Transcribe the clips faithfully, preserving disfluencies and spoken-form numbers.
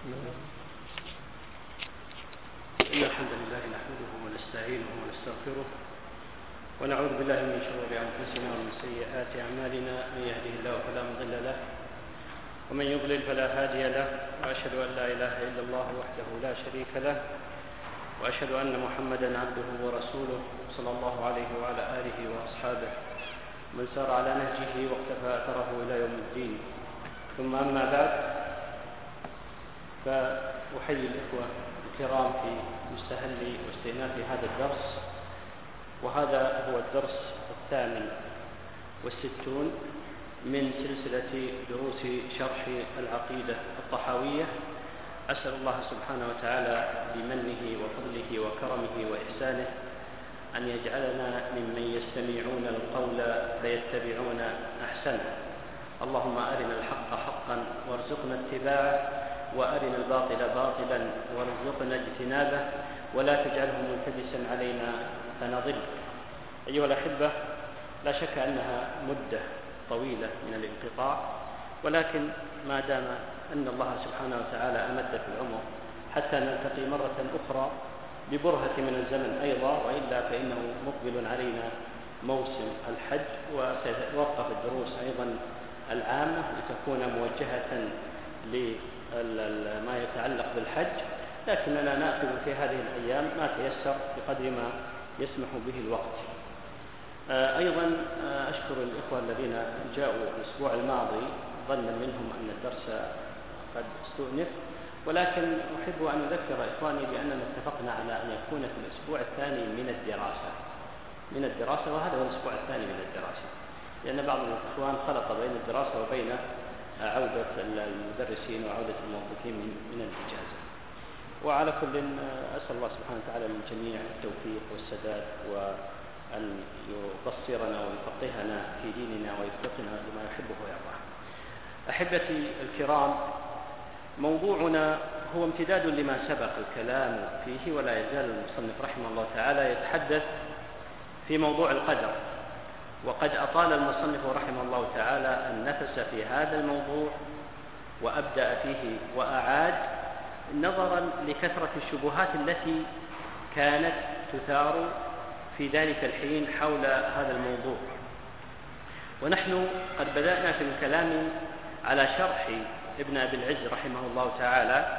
إن الحمد لله نحمده ونستعينه ونستغفره ونعوذ بالله من شرور أنفسنا ومن سيئات أعمالنا. من يهده الله فلا مضل له ومن يضلل فلا هادي له، وأشهد أن لا إله إلا الله وحده لا شريك له، وأشهد أن محمدا عبده ورسوله صلى الله عليه وعلى آله وأصحابه من سار على نهجه واقتفى أثره إلى يوم الدين. ثم أما بعد، فأحيي الإخوة الكرام في مستهل واستئناف هذا الدرس، وهذا هو الدرس الثامن والستون من سلسلة دروس شرح العقيدة الطحاوية. أسأل الله سبحانه وتعالى بمنه وفضله وكرمه وإحسانه أن يجعلنا ممن يستمعون القول فيتبعون أحسنه. اللهم أرنا الحق حقا وارزقنا اتباعه، وأرنا الباطل باطلا وارزقنا اجتنابه، ولا تجعله ملتبسا علينا فنضل. أيها الأحبة، لا شك أنها مدة طويلة من الانقطاع، ولكن ما دام أن الله سبحانه وتعالى أمد في العمر حتى نلتقي مرة أخرى ببرهة من الزمن أيضا، وإلا فإنه مقبل علينا موسم الحج، وسيتوقف الدروس أيضا العامة لتكون موجهة لما يتعلق بالحج، لكننا نأخذ في هذه الأيام ما تيسر بقدر ما يسمح به الوقت. أيضا أشكر الإخوة الذين جاءوا الأسبوع الماضي ظنا منهم أن الدرس قد استؤنف، ولكن أحب أن أذكر إخواني بأننا اتفقنا على أن يكون في الأسبوع الثاني من الدراسة من الدراسة وهذا هو الأسبوع الثاني من الدراسة، لأن بعض الإخوان خلط بين الدراسة وبين عودة المدرسين وعودة الموظفين من الإجازة. وعلى كل أسأل الله سبحانه وتعالى للجميع التوفيق والسداد، وأن يبصرنا ويفقهنا في ديننا ويوفقنا لما يحبه ويرضاه. أحبتي الكرام، موضوعنا هو امتداد لما سبق الكلام فيه، ولا يزال المصنف رحمه الله تعالى يتحدث في موضوع القدر، وقد أطال المصنف رحمه الله تعالى النفس في هذا الموضوع وأبدأ فيه وأعاد، نظرا لكثرة الشبهات التي كانت تثار في ذلك الحين حول هذا الموضوع. ونحن قد بدأنا في الكلام على شرح ابن أبي العز رحمه الله تعالى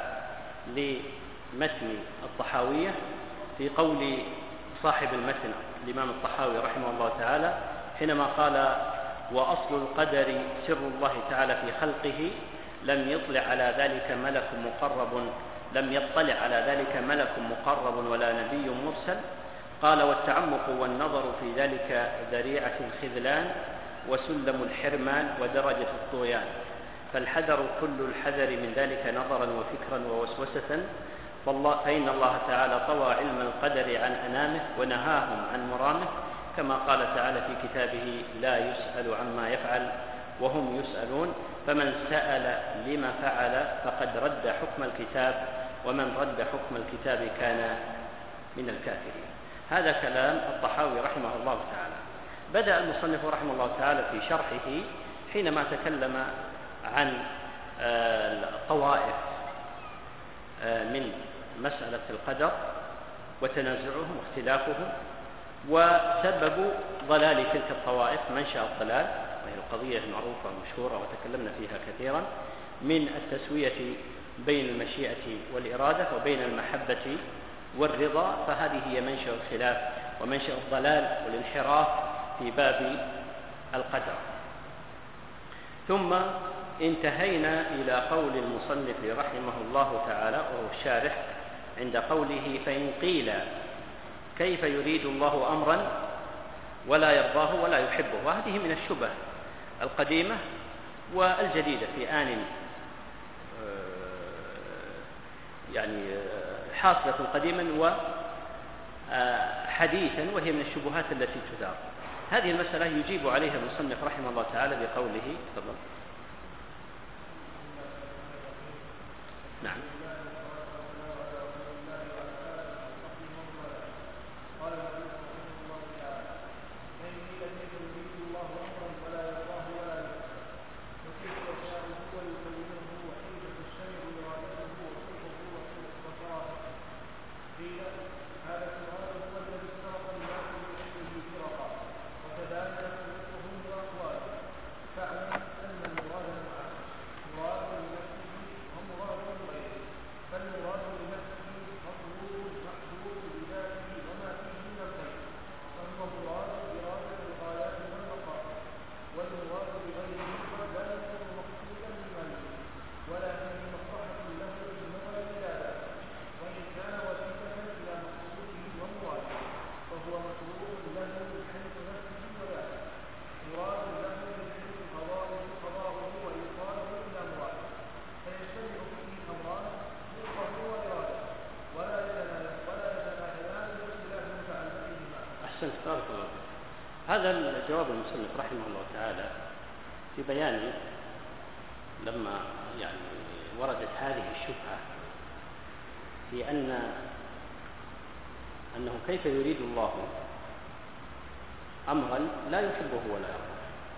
لمتن الطحاوية في قول صاحب المتن الإمام الطحاوي رحمه الله تعالى حينما قال: وأصل القدر سر الله تعالى في خلقه، لم يطلع على ذلك ملك مقرب لم يطلع على ذلك ملك مقرب ولا نبي مرسل. قال: والتعمق والنظر في ذلك ذريعة الخذلان وسلم الحرمان ودرجة الطغيان، فالحذر كل الحذر من ذلك نظرا وفكرا ووسوسة، فإن الله تعالى طوى علم القدر عن أنامه ونهاهم عن مرامه، كما قال تعالى في كتابه: لا يسأل عما يفعل وهم يسألون، فمن سأل لما فعل فقد رد حكم الكتاب، ومن رد حكم الكتاب كان من الكافرين. هذا كلام الطحاوي رحمه الله تعالى. بدأ المصنف رحمه الله تعالى في شرحه حينما تكلم عن الطوائف من مسألة القدر وتنازعهم واختلافهم وسبب ضلال تلك الطوائف، منشأ الضلال، وهي القضية المعروفة المشهورة وتكلمنا فيها كثيرا، من التسوية بين المشيئة والإرادة وبين المحبة والرضا، فهذه هي منشأ الخلاف ومنشأ الضلال والانحراف في باب القدر. ثم انتهينا إلى قول المصنف رحمه الله تعالى وهو الشارح عند قوله: فإن قيل كيف يريد الله أمرا ولا يرضاه ولا يحبه. وهذه من الشبه القديمة والجديدة في آن يعني حاصلة قديما وحديثا، وهي من الشبهات التي تثار. هذه المسألة يجيب عليها المصنف رحمه الله تعالى بقوله: تفضل. نعم. أحسنت، بارك الله فيك. هذا الجواب المصنف رحمه الله تعالى في بيان لما يعني وردت هذه الشبهة في أن أنه كيف يريد الله أمرا لا يحبه ولا يرضاه،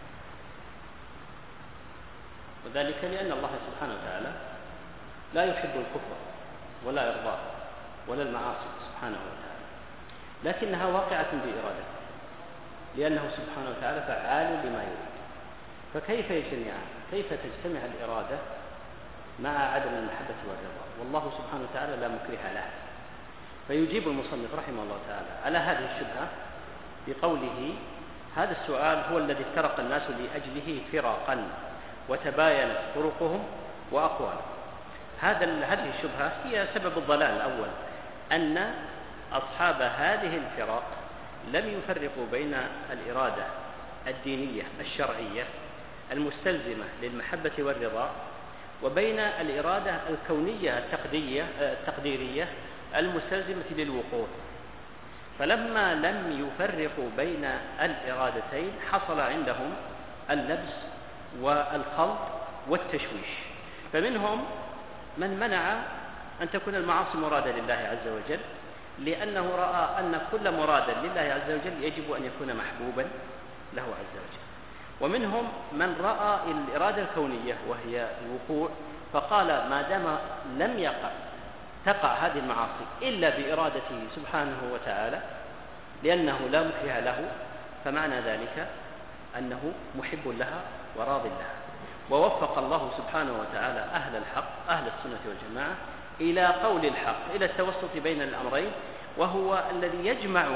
وذلك لأن الله سبحانه وتعالى لا يحب الكفر ولا يرضاه ولا المعاصي سبحانه وتعالى، لكنها واقعة بإرادته لأنه سبحانه وتعالى فعال لما يريد. فكيف يجتمعان؟ كيف تجتمع الإرادة مع عدم المحبة والرضا والله سبحانه وتعالى لا مكره له؟ فيجيب المصنف رحمه الله تعالى على هذه الشبهة بقوله: هذا السؤال هو الذي افترق الناس لأجله فرقا وتباينت طرقهم وأقوالهم. هذا هذه الشبهة هي سبب الضلال الأول، أن أصحاب هذه الفرق لم يفرقوا بين الإرادة الدينية الشرعية المستلزمة للمحبة والرضا وبين الإرادة الكونية التقديرية المستلزمة للوقوع. فلما لم يفرقوا بين الإرادتين حصل عندهم اللبس والخلط والتشويش. فمنهم من منع أن تكون المعاصي مرادة لله عز وجل لأنه رأى أن كل مراد لله عز وجل يجب أن يكون محبوبا له عز وجل. ومنهم من رأى الإرادة الكونية وهي الوقوع فقال ما دام لم يقع تقع هذه المعاصي إلا بإرادته سبحانه وتعالى لأنه لا مكره له، فمعنى ذلك أنه محب لها وراض لها. ووفق الله سبحانه وتعالى أهل الحق أهل السنة والجماعة إلى قول الحق، إلى التوسط بين الأمرين، وهو الذي يجمع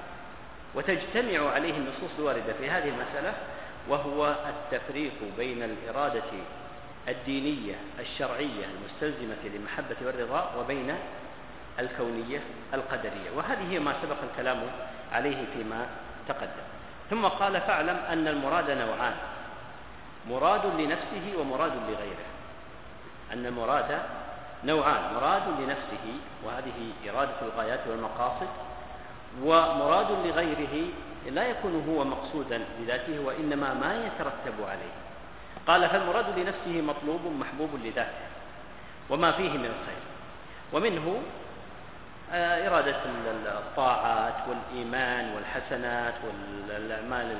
وتجتمع عليه النصوص الواردة في هذه المسألة، وهو التفريق بين الإرادة الدينية الشرعية المستلزمة للمحبة والرضا وبين الكونية القدرية. وهذه هي ما سبق الكلام عليه فيما تقدم. ثم قال: فاعلم أن المراد نوعان، مراد لنفسه ومراد لغيره. أن المراد نوعان، مراد لنفسه وهذه إرادة الغايات والمقاصد، ومراد لغيره لا يكون هو مقصودا لذاته وإنما ما يترتب عليه. قال: فالمراد لنفسه مطلوب محبوب لذاته وما فيه من الخير، ومنه إرادة الطاعات والإيمان والحسنات والأعمال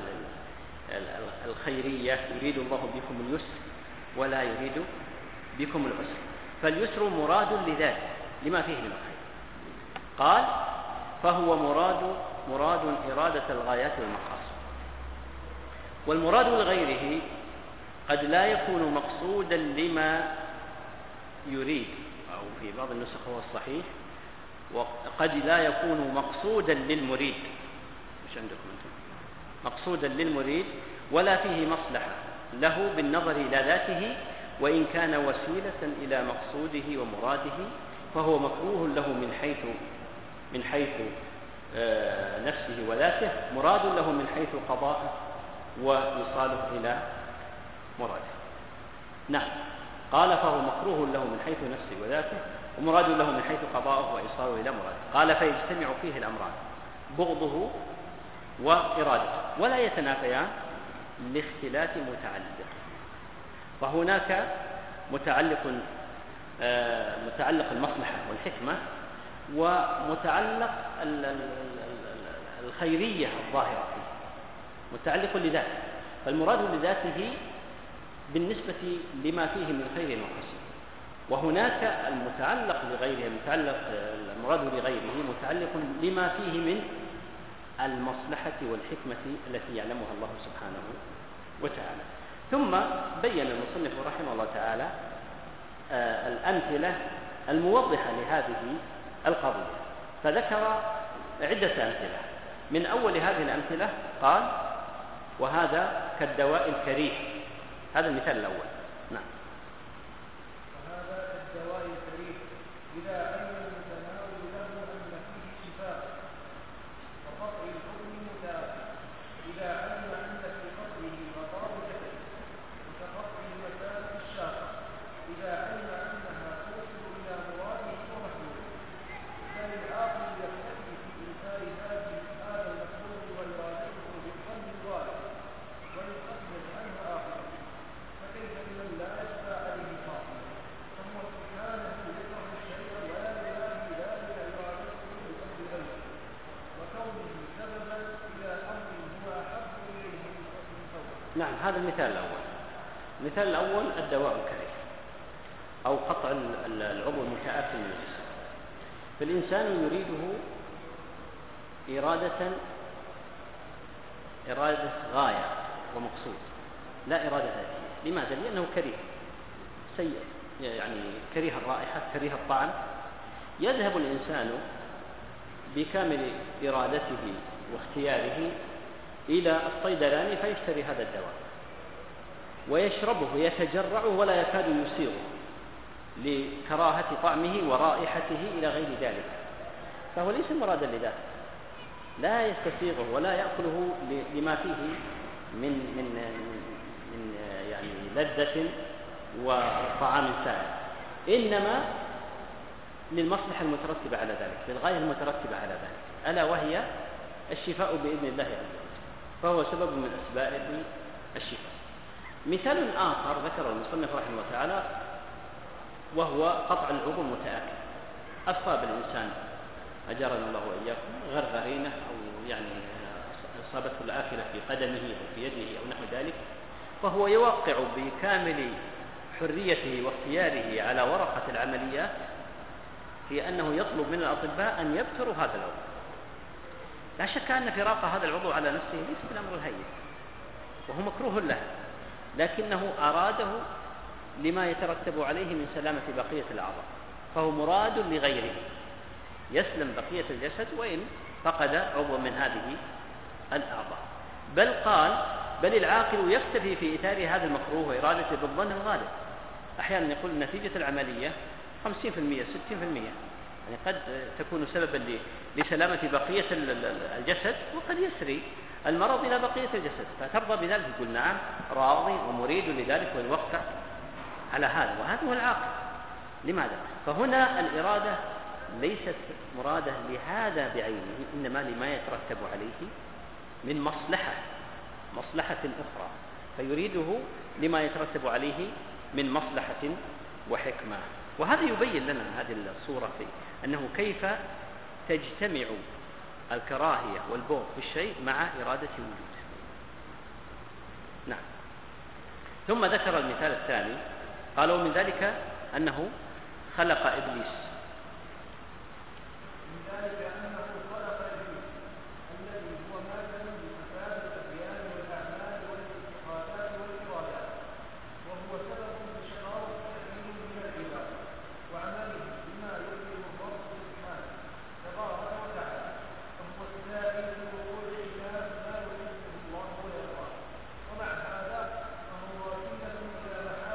الخيرية. يريد الله بكم اليسر ولا يريد بكم العسر، فاليسر مراد لذاته لما فيه من الخير. قال: فهو مراد مراد إرادة الغايات والمقاصد. والمراد لغيره قد لا يكون مقصودا لما يريد، أو في بعض النسخ هو الصحيح وقد لا يكون مقصودا للمريد. مش عندكم أنتم؟ مقصودا للمريد ولا فيه مصلحة له بالنظر إلى ذاته، وإن كان وسيلة إلى مقصوده ومراده فهو مكروه له من حيث من حيث آه نفسه وذاته، مراد له من حيث قضاءه وإيصاله إلى مراده. نعم، قال: فهو مكروه له من حيث نفسه وذاته ومراد له من حيث قضاءه وإيصاله إلى مراده. قال: فيجتمع فيه الأمران، بغضه وإرادته، ولا يتنافيان لاختلاف متعلق. فهناك متعلق آه متعلق المصلحة والحكمة، ومتعلق الخيرية الظاهرة فيه، متعلق لذاته. فالمراد لذاته بالنسبة لما فيه من خير وحسن، وهناك المتعلق لغيره المتعلق المراد لغيره متعلق لما فيه من المصلحة والحكمة التي يعلمها الله سبحانه وتعالى. ثم بين المصنف رحمه الله تعالى آه الأمثلة الموضحة لهذه القضية، فذكر عدة أمثلة. من أول هذه الأمثلة قال: وهذا كالدواء الكريه. هذا المثال الأول. نعم. وهذا كالدواء الكريه إذا أين المتناول له أن فيه شفاء وقطع الحكم متآكل، إذا علم أن في قطعه بقاء جسد وكقطع المسافة الشاقة، إذا علم أنها توصل إلى مراده ومحبوبه. فالعاقل يقتدي في إنكار هذا المحبوب نعم، هذا المثال الأول. المثال الأول الدواء الكريه أو قطع العضو المتآكل من الجسم، فالإنسان يريده إرادة إرادة غاية ومقصود، لا إرادة ذاتية. لماذا؟ لأنه كريه سيء، يعني كريه الرائحة، كريه الطعم. يذهب الإنسان بكامل إرادته واختياره إلى الصيدلاني فيشتري هذا الدواء ويشربه، يتجرعه ولا يكاد يسيغه لكراهة طعمه ورائحته إلى غير ذلك، فهو ليس مرادا لذاته، لا يستسيغه ولا يأكله لما فيه من من من يعني لذة وطعام سائر، إنما للمصلحة المترتبة على ذلك، للغاية المترتبة على ذلك، ألا وهي الشفاء بإذن الله عز وجل، فهو سبب من أسباب الشفاء. مثال آخر ذكره المصنف رحمه الله تعالى وهو قطع العضو المتآكل. أصاب الإنسان أجارنا الله وإياكم غرغرينة أو يعني أصابته الآكلة في قدمه أو في يده أو نحو ذلك، فهو يوقع بكامل حريته واختياره على ورقة العمليات في أنه يطلب من الأطباء أن يبتروا هذا العضو. لا شك أن فراق هذا العضو على نفسه ليس بالأمر الهين وهو مكروه له، لكنه أراده لما يترتب عليه من سلامة بقية الأعضاء، فهو مراد لغيره، يسلم بقية الجسد وإن فقد عضو من هذه الأعضاء. بل قال بل العاقل يكتفي في إثار هذا المكروه وإرادته بالظن الغالب. أحيانا يقول نتيجة العملية خمسين بالمئة ستين بالمئة، يعني قد تكون سببا لسلامة بقية الجسد وقد يسري المرض إلى بقية الجسد، فترضى بذلك؟ يقول نعم راضي ومريد لذلك ويوقع على هذا، وهذا هو العاقل. لماذا؟ فهنا الإرادة ليست مرادة لهذا بعينه، إنما لما يترتب عليه من مصلحة مصلحة أخرى، فيريده لما يترتب عليه من مصلحة وحكمة. وهذا يبين لنا هذه الصورة في أنه كيف تجتمع الكراهية والبغض في الشيء مع إرادة وجوده. نعم. ثم ذكر المثال الثاني، قالوا من ذلك أنه خلق إبليس. من ذلك أنه خلق إبليس الذي هو مادة لفساد الأديان والأعمال والاعتقادات والإرادات، وهو سبب لشقاوة كثير من العباد وعمله بما يرضي الرب سبحانه تبارك وتعالى، فهو السائل لوقوع الخلاف ما يحبه الله ويرضاه. ومع هذا فهو وسيلة إلى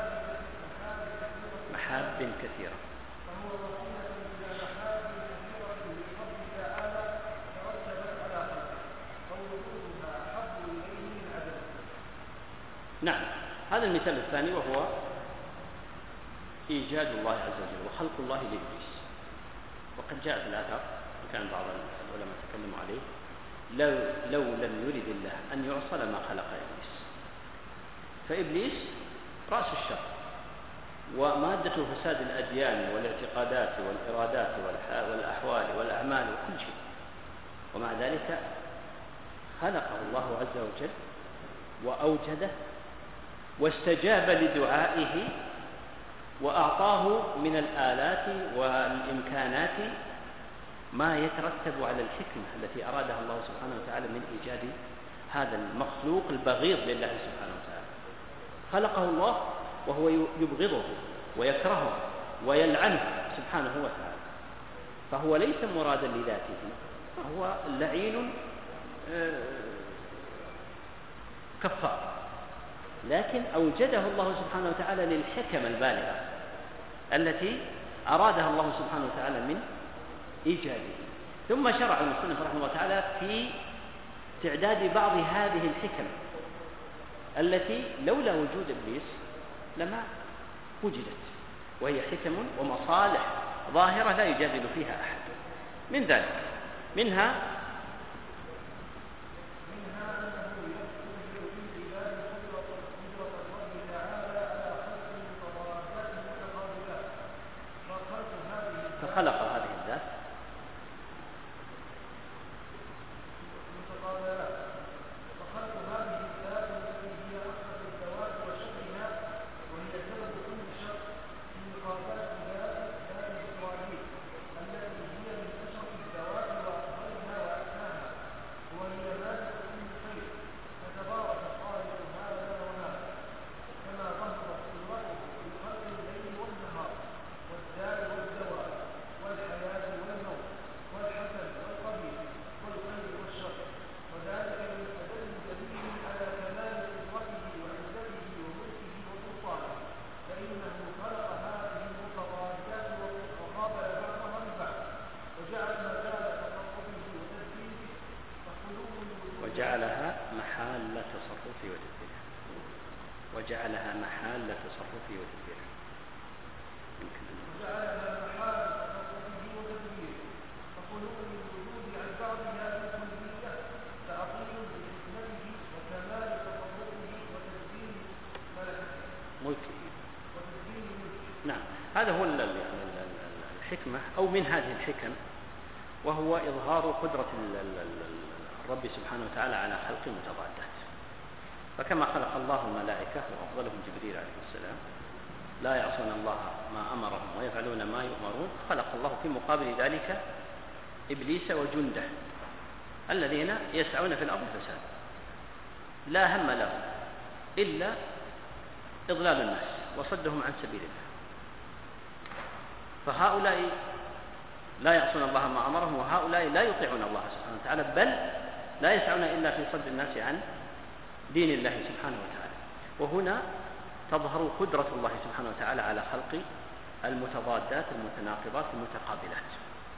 محاب كثيرة فهو وسيلة إلى محاب كثيرة للرب تعالى ترتبت على خلقه، فوجودها أحب إليه من عدمه. نعم. هذا المثال الثاني وهو إيجاد الله عز وجل وخلق الله لإبليس. وقد جاء في الآثار وكان بعض العلماء تكلموا عليه لو, لو لم يرد الله أن يعصى لما خلق إبليس. فإبليس رأس الشر ومادة فساد الأديان والاعتقادات والإرادات والأحوال والأعمال وكل شيء، ومع ذلك خلقه الله عز وجل وأوجده واستجاب لدعائه وأعطاه من الآلات والإمكانات ما يترتب على الحكمة التي أرادها الله سبحانه وتعالى من إيجاد هذا المخلوق البغيض لله سبحانه وتعالى. خلقه الله وهو يبغضه ويكرهه ويلعنه سبحانه وتعالى، فهو ليس مرادا لذاته، فهو لعين كفار، لكن أوجده الله سبحانه وتعالى للحكم البالغة التي أرادها الله سبحانه وتعالى من إيجاده. ثم شرع المصنف رحمه الله تعالى في تعداد بعض هذه الحكم التي لولا وجود إبليس لما وجدت، وهي حكم ومصالح ظاهرة لا يجادل فيها أحد. من ذلك منها فخلق هذه الذات فخلق هذه الذات التي هي وجعلها محال تصرفه وتدبيره وجعلها محال تصرفه وتدبيره وجعلها محال تصرفه وتدبيره فخلو الوجود عن بعضها بالكلية تعطيل بحكمته وكمال تصرفه وتدبير ملكه وتدبير ملكه. نعم، هذا هو الحكمة أو من هذه الحكم، وهو إظهار قدرة الرب سبحانه وتعالى على خلق المتضادات. فكما خلق الله الملائكة وأفضلهم جبريل عليه السلام لا يعصون الله ما أمرهم ويفعلون ما يؤمرون، خلق الله في مقابل ذلك إبليس وجنده الذين يسعون في الأرض فساد لا هم لهم إلا إضلال الناس وصدهم عن سبيل الله. فهؤلاء لا يعصون الله ما أمرهم، وهؤلاء لا يطيعون الله سبحانه وتعالى، بل لا يسعون إلا في صد الناس عن دين الله سبحانه وتعالى. وهنا تظهر قدرة الله سبحانه وتعالى على خلق المتضادات المتناقضات المتقابلات،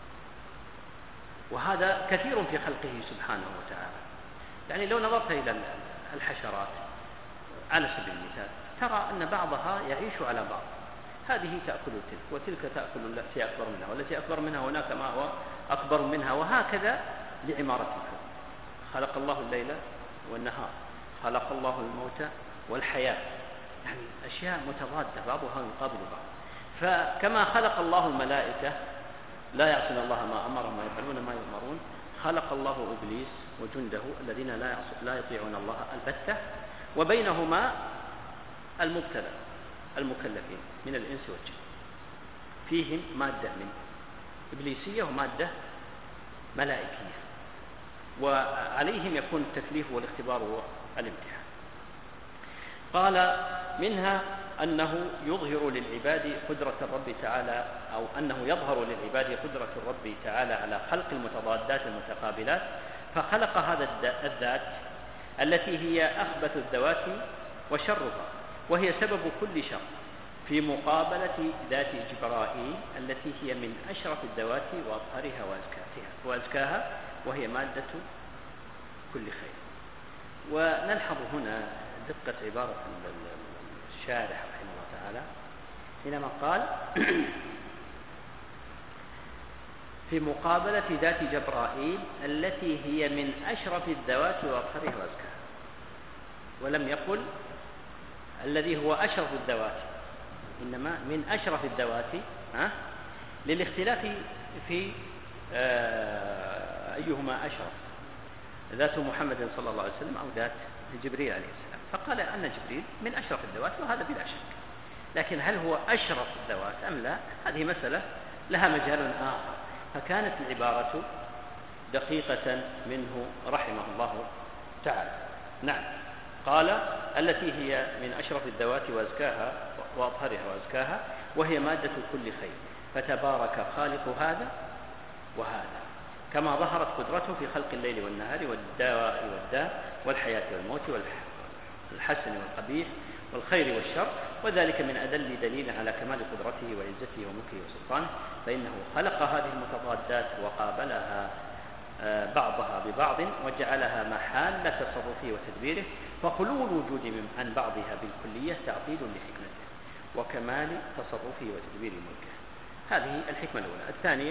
وهذا كثير في خلقه سبحانه وتعالى. يعني لو نظرت إلى الحشرات على سبيل المثال ترى أن بعضها يعيش على بعض، هذه تأكل تلك وتلك تأكل التي أكبر منها والتي أكبر منها هناك ما هو أكبر منها، وهكذا لعمارة الكون. خلق الله الليل والنهار، خلق الله الموت والحياة، يعني أشياء متضادة بعضها يقابل بعض. فكما خلق الله الملائكة لا يعصون الله ما أمرهم ويفعلون ما يؤمرون، خلق الله إبليس وجنده الذين لا لا يطيعون الله البتة، وبينهما المبتلى المكلفين من الإنس والجن، فيهم مادة من إبليسية ومادة ملائكية، وعليهم يكون التكليف والاختبار والامتحان. قال منها أنه يظهر للعباد قدرة الرب تعالى، أو أنه يظهر للعباد قدرة الرب تعالى على خلق المتضادات المتقابلات، فخلق هذا الذات التي هي أخبث الذوات وشرها، وهي سبب كل شر، في مقابلة ذات جبرائيل التي هي من أشرف الذوات وأطهرها وأزكاها، وهي مادة كل خير. ونلحظ هنا دقة عبارة الشارح رحمه الله تعالى حينما قال في مقابلة ذات جبرائيل التي هي من أشرف الذوات وأطهرها وأزكاها، ولم يقل الذي هو أشرف الذوات، إنما من أشرف الذوات للاختلاف في أيهما أشرف، ذات محمد صلى الله عليه وسلم أو ذات جبريل عليه السلام. فقال أن جبريل من أشرف الذوات، وهذا بلا شك، لكن هل هو أشرف الذوات أم لا، هذه مسألة لها مجال آخر. فكانت العبارة دقيقة منه رحمه الله تعالى. نعم، قال التي هي من أشرف الذوات وأزكاها وأطهرها وأزكاها، وهي مادة كل خير، فتبارك خالق هذا وهذا، كما ظهرت قدرته في خلق الليل والنهار والدواء والداء والحياة والموت والحسن والقبيح والخير والشر، وذلك من أدل دليل على كمال قدرته وعزته وملكه وسلطانه، فإنه خلق هذه المتضادات وقابلها بعضها ببعض وجعلها محال تصرفه وتدبيره، فخلو الوجود عن بعضها بالكلية تعطيل لحكمته وكمال تصرفه وتدبير ملكه. هذه الحكمة الأولى. الثانية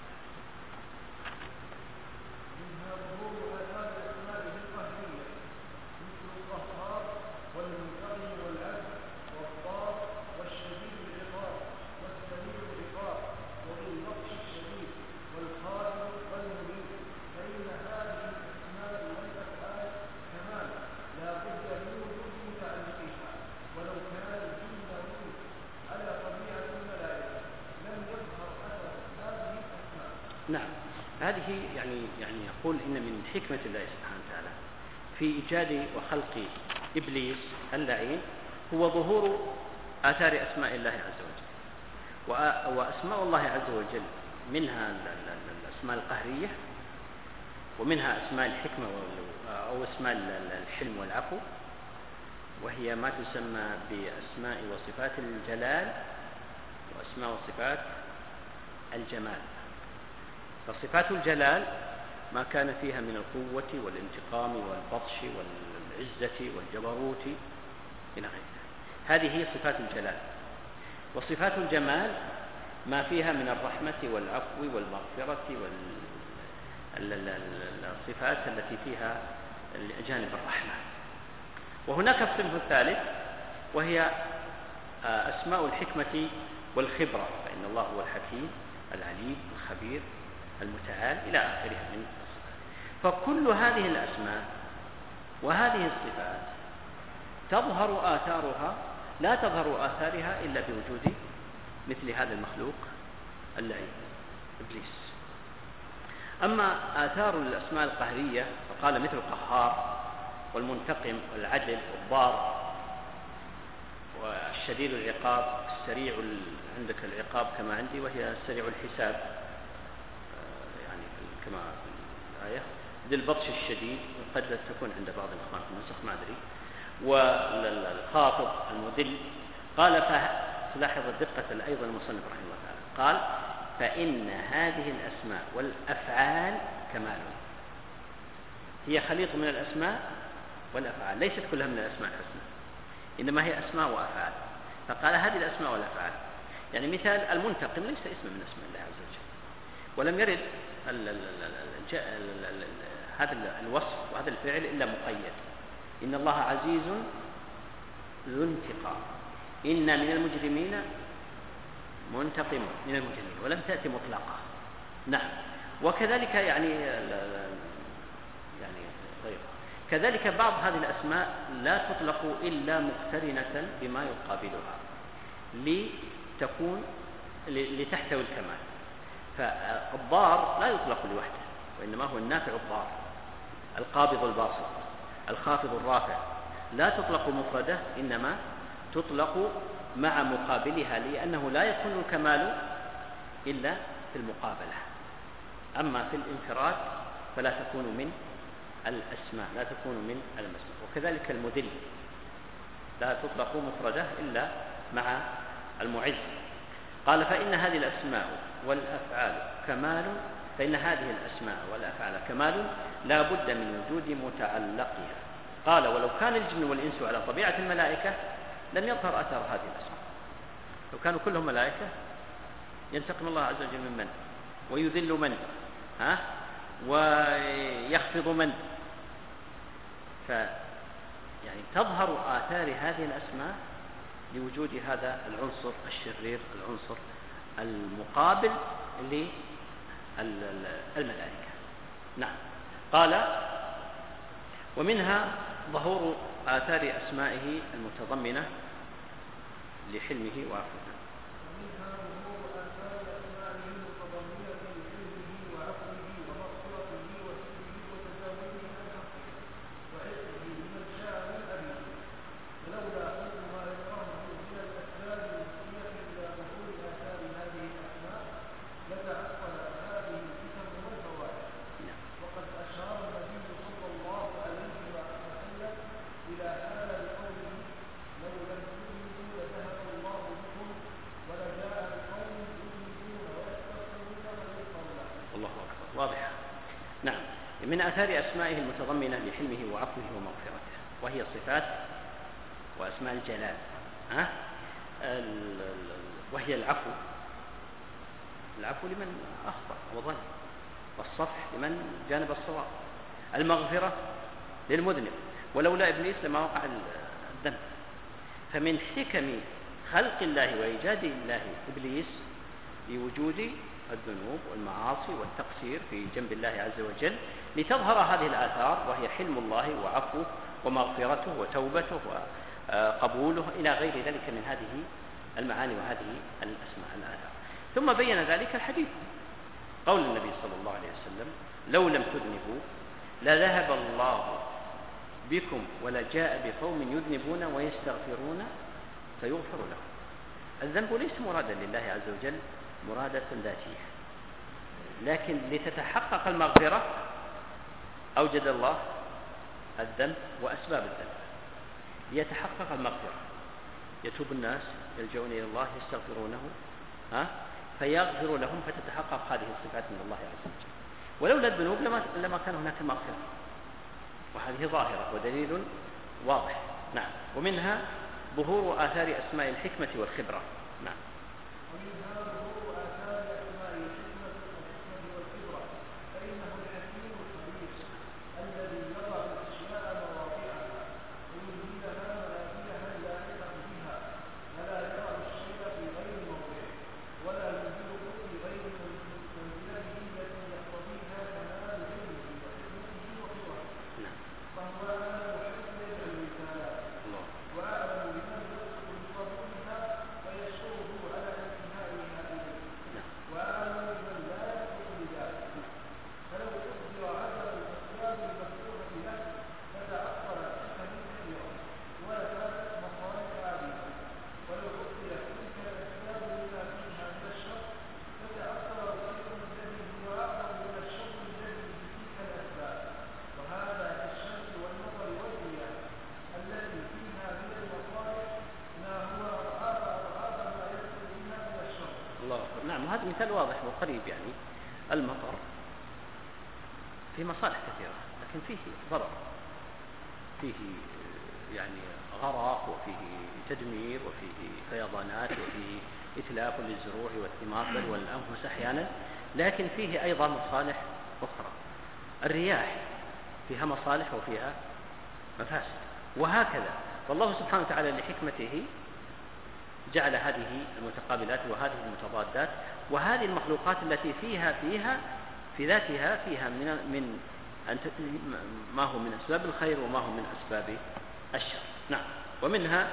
نعم، هذه يعني يعني يقول إن من حكمة الله سبحانه وتعالى في إيجاد وخلق إبليس اللعين هو ظهور آثار أسماء الله عز وجل. وأسماء الله عز وجل منها الأسماء القهرية، ومنها أسماء الحكمة أو أسماء الحلم والعفو، وهي ما تسمى بأسماء وصفات الجلال وأسماء وصفات الجمال. فصفات الجلال ما كان فيها من القوة والانتقام والبطش والعزة والجبروت إلى غير ذلك. هذه هي صفات الجلال. وصفات الجمال ما فيها من الرحمة والعفو والمغفرة والصفات التي فيها جانب الرحمة. وهناك الصنف الثالث وهي أسماء الحكمة والخبرة، فإن الله هو الحكيم العليم الخبير المتعال إلى آخره من الصفات. فكل هذه الأسماء وهذه الصفات تظهر آثارها لا تظهر آثارها إلا بوجود مثل هذا المخلوق اللعين إبليس. أما آثار الأسماء القهرية فقال مثل القهار والمنتقم والعدل والضار والشديد العقاب السريع، عندك العقاب كما عندي وهي سريع الحساب يعني كما في الآية، ذي البطش الشديد قد تكون عند بعض الإخوان في النسخ ما أدري، والخافض المذل. قال فلاحظ الدقة أيضا المصنف رحمه الله تعالى قال فإن هذه الأسماء والأفعال كمال، هي خليط من الأسماء والأفعال، ليست كلها من الأسماء الحسنى إنما هي أسماء وأفعال. فقال هذه الأسماء والأفعال، يعني مثال المنتقم ليس اسم من اسم الله عز وجل، ولم يرد ال ال ال ال ال هذا الوصف وهذا الفعل إلا مقيد. إن الله عزيز ذو انتقام، إن من المجرمين منتقم من المجرمين، ولم تأتي مطلقة. نعم. وكذلك يعني يعني غير كذلك بعض هذه الأسماء لا تطلق إلا مقترنة بما يقابلها لتكون لتحتوي الكمال. فالضار لا يطلق لوحده، وإنما هو النافع الضار، القابض الباسط، الخافض الرافع، لا تطلق مفردة إنما تطلق مع مقابلها، لأنه لا يكون الكمال إلا في المقابلة. أما في الانفراد فلا تكون من الأسماء، لا تكون من الأسماء. وكذلك المذل لا تطلق مفردة إلا مع المعز. قال فإن هذه الأسماء والأفعال كمال، فإن هذه الأسماء والأفعال كمال لا بد من وجود متعلقها. قال ولو كان الجن والإنس على طبيعة الملائكة لم يظهر أثر هذه الأسماء. لو كانوا كلهم ملائكة ينتقم الله عز وجل من من ويذل من ها ويخفض من، ف يعني تظهر آثار هذه الأسماء لوجود هذا العنصر الشرير، العنصر المقابل للملائكة. نعم. قال ومنها ظهور آثار أسمائه المتضمنة لحلمه وعفوه. واضحة. نعم. من آثار أسمائه المتضمنة لحلمه وعفوه ومغفرته، وهي صفات وأسماء الجلال، ها؟ وهي العفو، العفو لمن أخطأ وظلم، والصفح لمن جانب الصواب، المغفرة للمذنب، ولولا إبليس لما وقع الذنب. فمن حكم خلق الله وإيجاد الله إبليس لوجود الذنوب والمعاصي والتقصير في جنب الله عز وجل لتظهر هذه الآثار، وهي حلم الله وعفوه ومغفرته وتوبته وقبوله إلى غير ذلك من هذه المعاني وهذه الأسماء الآثار. ثم بين ذلك الحديث، قول النبي صلى الله عليه وسلم لو لم تذنبوا لذهب الله بكم ولجاء بقوم يذنبون ويستغفرون فيغفر لهم. الذنب ليس مرادا لله عز وجل مرادة ذاتية، لكن لتتحقق المغفرة أوجد الله الذنب وأسباب الذنب ليتحقق المغفرة. يتوب الناس يلجؤون إلى الله يستغفرونه ها فيغفر لهم فتتحقق هذه الصفات من الله عز وجل. ولولا الذنوب لما, لما كان هناك مغفرة، وهذه ظاهرة ودليل واضح. نعم. ومنها ظهور آثار أسماء الحكمة والخبرة. نعم. ومنها ظهور آثار أسماء الحكمة والخبرة، فإنه الحكيم الخبير الذي يضع الأشياء مواضعها وينزلها منازلها اللائقة بها، فلا يضع الشيء في غير موضعه ولا ينزله في غير منزلته التي يقتضيها كمال علمه وحكمته وقدرته. فهو أعلم حكم الرسالات وأعلم بمن يصدق بقبولها ويشكره على انتهائها إليه، وأعلم بمن لا يصدق بذلك. فلو أخبر عدم الأسباب المفتوحة له لتأخرت حكم كثيرة ولكانت مصالح عادلة، ولو أخبر تلك الأسباب لما فيها من الشر لتأخر الحكم الذي هو أعظم من الشر الذي بتلك الأسباب. وهذا كالشمس والمطر والرياح التي فيها من المصالح ما هو أضعاف أضعاف ما يحصل منها من الشر. الله. نعم. وهذا مثال واضح وقريب. يعني المطر فيه مصالح كثيرة لكن فيه ضرر، فيه يعني غرق وفيه تدمير وفيه فيضانات وفيه إتلاف للزروع والثمار بل والأنفس أحيانا، لكن فيه أيضا مصالح أخرى. الرياح فيها مصالح وفيها مفاسد، وهكذا. فالله سبحانه وتعالى لحكمته جعل هذه المتقابلات وهذه المتضادات وهذه المخلوقات التي فيها فيها في ذاتها فيها من من ما هو من أسباب الخير وما هو من أسباب الشر. نعم. ومنها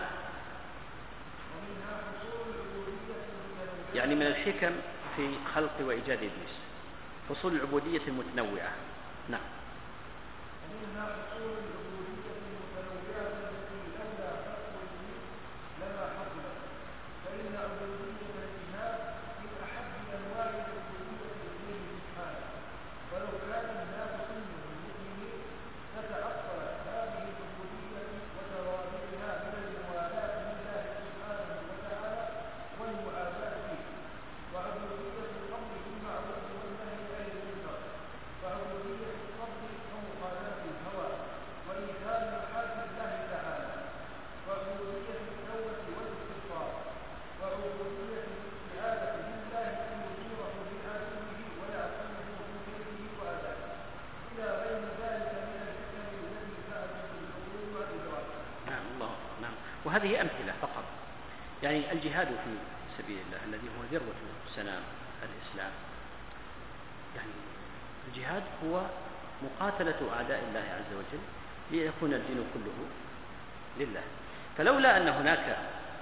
يعني من الحكم في خلق وإيجاد إبليس فصول العبودية المتنوعة. نعم. ومنها فصول العبودية المتنوعة التي لولا خلق إبليس لما حصلت، فإن عبودية الجهاد من أحب أنواع العبودية إليه سبحانه، ولو كان الناس كلهم مؤمنين لتأثرت هذه العبودية وتوابعها من الموالاة لله سبحانه وتعالى والمعاداة فيه، وعبودية الأمر بالمعروف والنهي عن المنكر، وعبودية الصبر ومخالفة الهوى وإيثار محاسن الله تعالى، وعبودية التوبة والاستغفار، وعبودية الاستعاذة بالله أن يجيره من عدوه ويعصمه من كيده وأذاه، إلى غير ذلك من الحكم التي جاءت في العقول والإدراك. نعم. الله. نعم. وهذه أمثلة فقط. يعني الجهاد في سبيل الله الذي هو ذروة سنام الإسلام، يعني الجهاد هو مقاتلة أعداء الله عز وجل ليكون الدين كله لله. فلولا أن هناك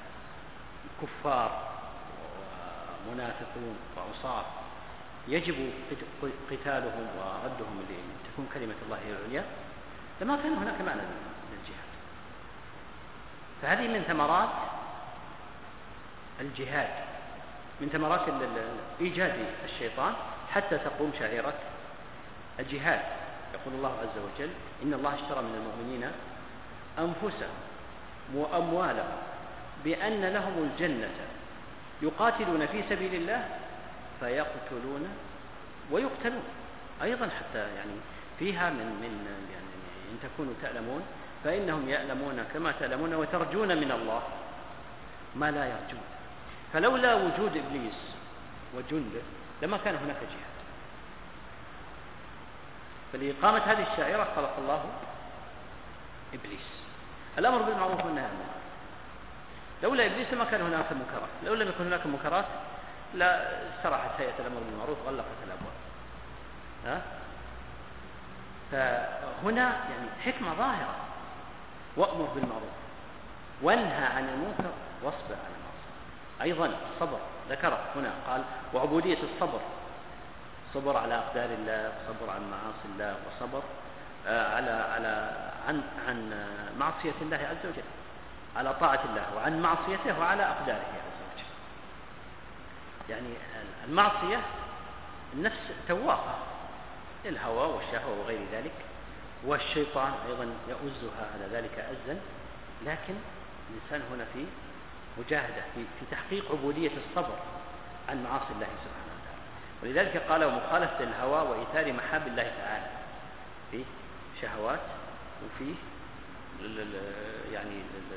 كفار ومنافقون وعصاة يجب قتالهم وردهم لتكون كلمة الله هي العليا لما كان هناك معنى للجهاد. فهذه من ثمرات الجهاد، من ثمرات إيجاد الشيطان حتى تقوم شعيرة الجهاد. يقول الله عز وجل: إن الله اشترى من المؤمنين أنفسهم وأموالهم بأن لهم الجنة يقاتلون في سبيل الله فيقتلون ويقتلون. أيضا حتى يعني فيها من من يعني إن تكونوا تعلمون فإنهم يعلمون كما تعلمون وترجون من الله ما لا يرجون. فلولا وجود إبليس وجنده لما كان هناك جهاد. فلإقامة هذه الشعيرة خلق الله إبليس. الأمر بالمعروف والنهي عن المنكر. لولا إبليس ما كان هناك منكرات، لو لم يكن هناك منكرات لا شرحت هيئة الأمر بالمعروف وغلقت الأبواب. ها؟ فهنا يعني حكمة ظاهرة: وأمر بالمعروف وانهى عن المنكر واصبر على المعصية. أيضا الصبر ذكر هنا قال: وعبودية الصبر، صبر على أقدار الله، صبر عن معاصي الله، وصبر على على عن عن معصية الله عز وجل، على طاعة الله، وعن معصيته وعلى أقداره عز وجل. يعني المعصية النفس تواقة، الهوى والشهوة وغير ذلك، والشيطان أيضا يؤزها على ذلك أزا. لكن الإنسان هنا في مجاهدة في, في تحقيق عبودية الصبر عن معاصي الله سبحانه وتعالى. ولذلك قال ومخالفة الهوى وإيثار محاب الله تعالى، فيه شهوات وفيه يعني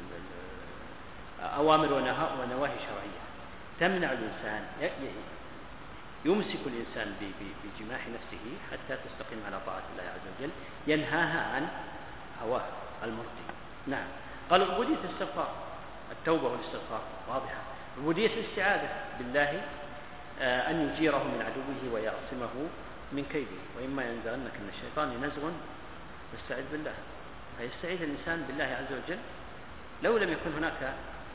أوامر ونواهي شرعية تمنع الإنسان، يمسك الإنسان بجماح نفسه حتى تستقيم على طاعة الله عز وجل، ينهاها عن هواه المرضي. نعم. قالوا عبودية الاستغفار، التوبة والاستغفار واضحة. عبودية الاستعاذة بالله أن يجيره من عدوه ويعصمه من كيده، وإما ينزغنك من الشيطان نزغ فاستعذ بالله، فيستعيذ الإنسان بالله عز وجل. لو لم يكن هناك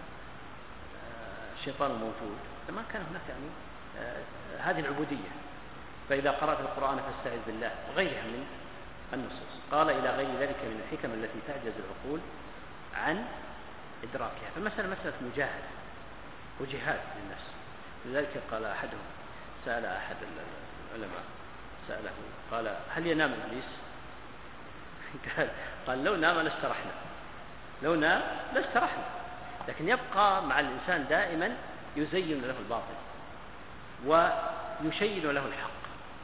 شيطان موجود لما كان هناك يعني هذه العبودية. فإذا قرأت القرآن فاستعذ بالله وغيرها من النصوص. قال إلى غير ذلك من الحكم التي تعجز العقول عن إدراكها. فمثلا مسألة مجاهدة وجهاد للنفس. لذلك قال أحدهم سأل أحد العلماء سأله قال هل ينام إبليس؟ قال, قال لو نام لاسترحنا، لو نام لاسترحنا، لكن يبقى مع الإنسان دائما يزين له الباطل ويشين له الحق،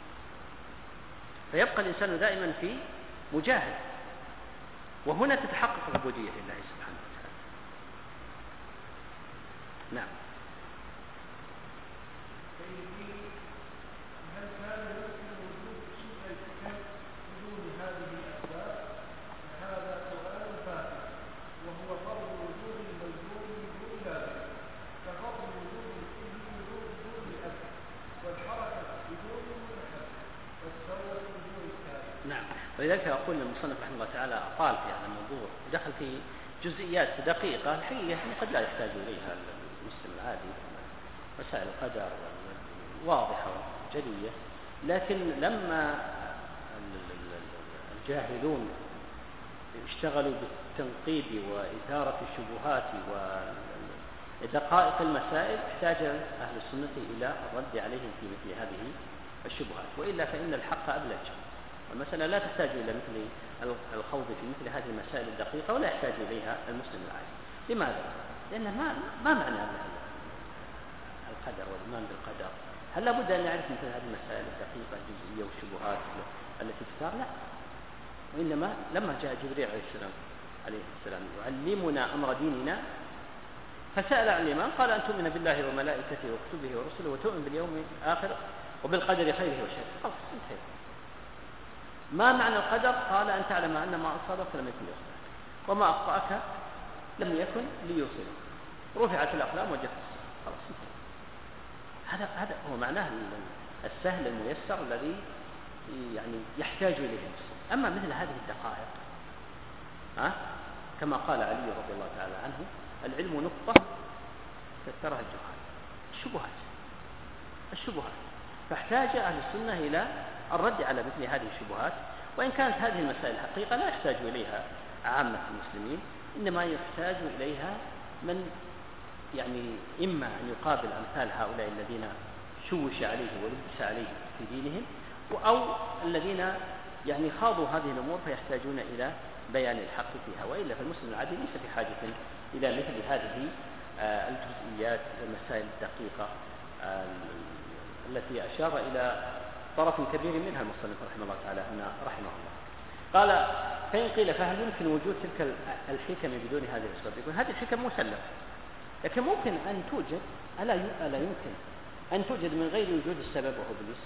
فيبقى الإنسان دائما في مجاهد، وهنا تتحقق العبودية لله سبحانه وتعالى. نعم. ولذلك أقول المصنف رحمه الله تعالى أطال في هذا الموضوع ودخل في جزئيات دقيقة الحقيقة قد لا يحتاج إليها المسلم العادي، مسائل القدر واضحة وجلية، لكن لما الجاهلون اشتغلوا بالتنقيب وإثارة الشبهات ودقائق المسائل احتاج أهل السنة إلى الرد عليهم في مثل هذه الشبهات، وإلا فإن الحق أبلج، والمسألة لا تحتاج إلى مثل الخوض في مثل هذه المسائل الدقيقة ولا يحتاج إليها المسلم العادي. لماذا؟ لأن ما ما معنى القدر والإيمان بالقدر؟ هل لابد أن نعرف مثل هذه المسائل الدقيقة الجزئية والشبهات التي تثار؟ لا، وإنما لما جاء جبريل عليه السلام عليه السلام يعلمنا أمر ديننا فسأل عن الإيمان قال أن تؤمن بالله وملائكته وكتبه ورسله وتؤمن باليوم الآخر وبالقدر خيره وشره. خلاص انتهى. ما معنى القدر؟ قال أن تعلم أن ما أصابك لم يكن ليصيبك وما أخطأك لم يكن ليصيبك، رفعت الأقلام وجفت الصحف. خلاص انتهى. هذا هذا هو معناه السهل الميسر الذي يعني يحتاج إليه المسلم. أما مثل هذه الدقائق ها كما قال علي رضي الله تعالى عنه العلم نقطة كثرها الجهال. الشبهات الشبهات فاحتاج أهل السنة إلى الرد على مثل هذه الشبهات، وإن كانت هذه المسائل الحقيقة لا يحتاج إليها عامة المسلمين، إنما يحتاج إليها من يعني إما أن يقابل أمثال هؤلاء الذين شوش عليه ولبس عليه في دينهم، أو الذين يعني خاضوا هذه الأمور فيحتاجون إلى بيان الحق فيها، وإلا فالمسلم العادي ليس في حاجة إلى مثل هذه الجزئيات والمسائل الدقيقة التي أشار إلى طرف كبير منها المصنف رحمه الله تعالى هنا رحمه الله. قال فإن قيل فهل يمكن وجود تلك الحكم بدون هذه الأسباب؟ يقول هذه الحكم مسلمة، لكن ممكن أن توجد، ألا ألا يمكن أن توجد من غير وجود السبب وهو إبليس؟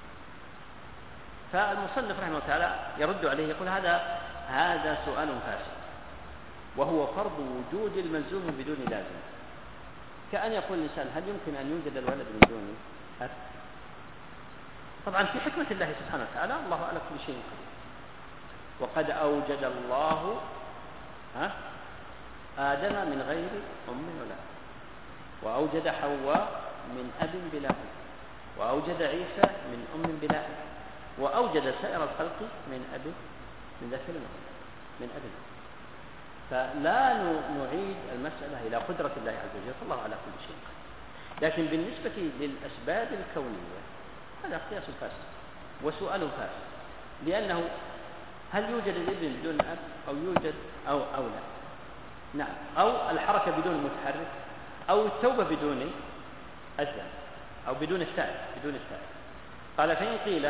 فالمصنف رحمه الله تعالى يرد عليه يقول هذا هذا سؤال فاسد، وهو فرض وجود الملزوم بدون لازم، كأن يقول الإنسان هل يمكن أن يوجد الولد من دون أب؟ طبعا في حكمة الله سبحانه وتعالى الله على كل شيء قدير، وقد أوجد الله ها آدم من غير أم ولا أب، وأوجد حواء من أب بلا أم، وأوجد عيسى من أم بلا أب، وأوجد سائر الخلق من أب من ذكر من أب. فلا نعيد المسألة إلى قدرة الله عز وجل، فالله على كل شيء قدير. لكن بالنسبة للأسباب الكونية هذا قياس فاسد وسؤال فاسد، لأنه هل يوجد الابن بدون أب أو يوجد أو أو لا؟ نعم، أو الحركة بدون متحرك، أو التوبة بدون الذنب، أو بدون التائب بدون التائب. قال فإن قيل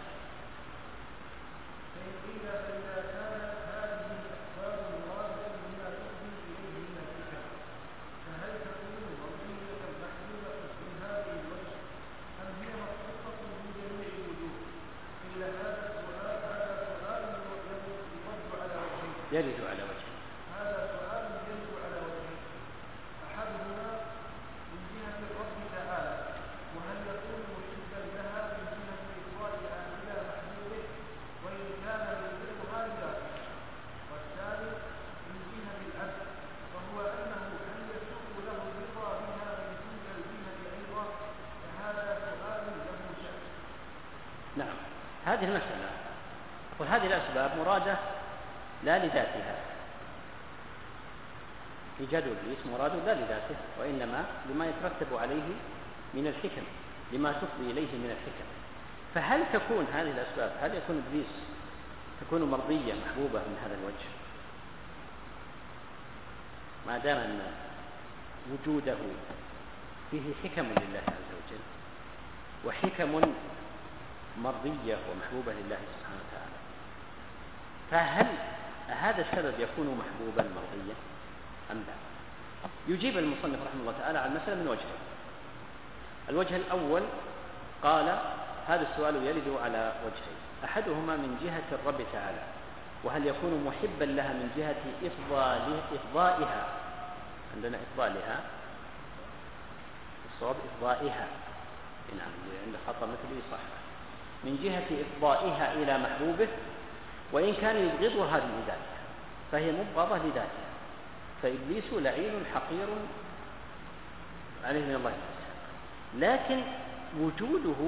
يرد على وجه. هذا سؤال يرد على وجهين. أحدهما من جهة الرب تعالى، وهل يكون محبا لها من جهة إفضالها إلى محبوبه وإن كان يبغضها لذاته. والثاني من جهة العبد، وهو أنه هل يسوق له الرضا بها من تلك الجهة أيضا، فهذا سؤال له شأن. نعم، هذه المسألة وهذه الأسباب مرادة لا لذاتها. إيجاد إبليس مراد لا لذاته، وإنما لما يترتب عليه من الحكم، لما تفضي إليه من الحكم. فهل تكون هذه الأسباب، هل يكون إبليس تكون مرضية محبوبة من هذا الوجه ما دام أن وجوده فيه حكم لله عز وجل وحكم مرضية ومحبوبة لله سبحانه وتعالى؟ فهل هذا السبب يكون محبوبا مرضيا أم لا؟ يجيب المصنف رحمه الله تعالى على المسألة من وجهين. الوجه الأول قال هذا السؤال يرد على وجهين، أحدهما من جهة الرب تعالى، وهل يكون محبا لها من جهة إفضائها، عندنا إفضالها الصواب إفضائها، نعم عند خطأ مثلي صح، من جهة إفضائها إلى محبوبه وإن كان يبغضها لذاتها، فهي مبغضة لذاتها، فإبليس لعين حقير عليه من الله تعالى، لكن وجوده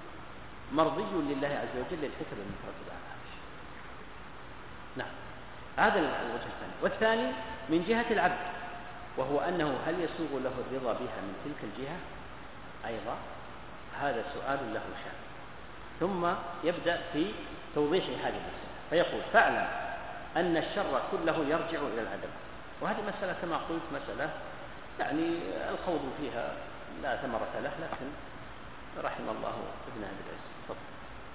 مرضي لله عز وجل للحكم المترتبة على هذا الشيء. نعم، هذا الوجه الثاني. والثاني من جهة العبد، وهو أنه هل يسوغ له الرضا بها من تلك الجهة أيضا، هذا سؤال له شأن. ثم يبدأ في توضيح هذه المسألة فيقول فاعلم أن الشر كله يرجع إلى العدم. وهذه مسألة كما قلت مسألة يعني الخوض فيها لا ثمرة له، لكن رحم الله ابن عبد العزيز. تفضل.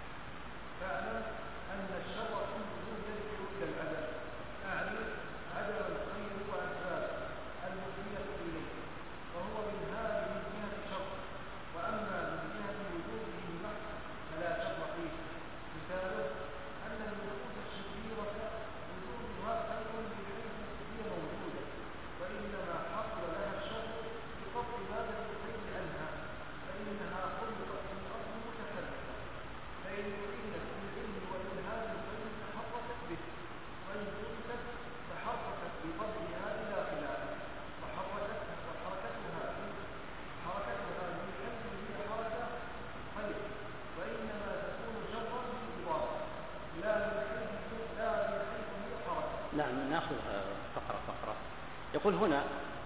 فاعلم أن الشر كله يرجع إلى العدم، أعني عدم الخير وأسبابه المفضية إليه، وهو من هذه من جهة الشر. وأما من جهة وجوده المحض فلا شر فيه. مثاله أن النفوس الشريرة وجودها خير بحيث هي موجودة، وإنما حصل لها الشر بقطع مادة الخير عنها، فإنها خلقت من أصل متحركة، فإن أعينت بالعلم والإلهام الخير تحركت به، وإن تركت تحركت بطبعها إلى خلافه، وحركتها وحركتها حركتها من حيث هي حركة خير، وإنما تكون شرا بالإضافة لا من حيث لا من حيث هي حركة. نعم، نأخذ فقرة فقرة. يقول هنا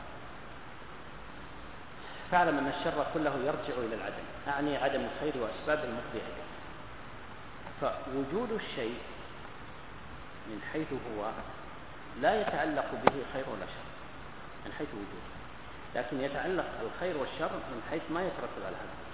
فاعلم أن الشر كله يرجع إلى العدم، أعني عدم الخير وأسباب المفضية إليه. فوجود الشيء من حيث هو لا يتعلق به خير ولا شر من حيث وجوده، لكن يتعلق الخير والشر من حيث ما يترتب على هذا.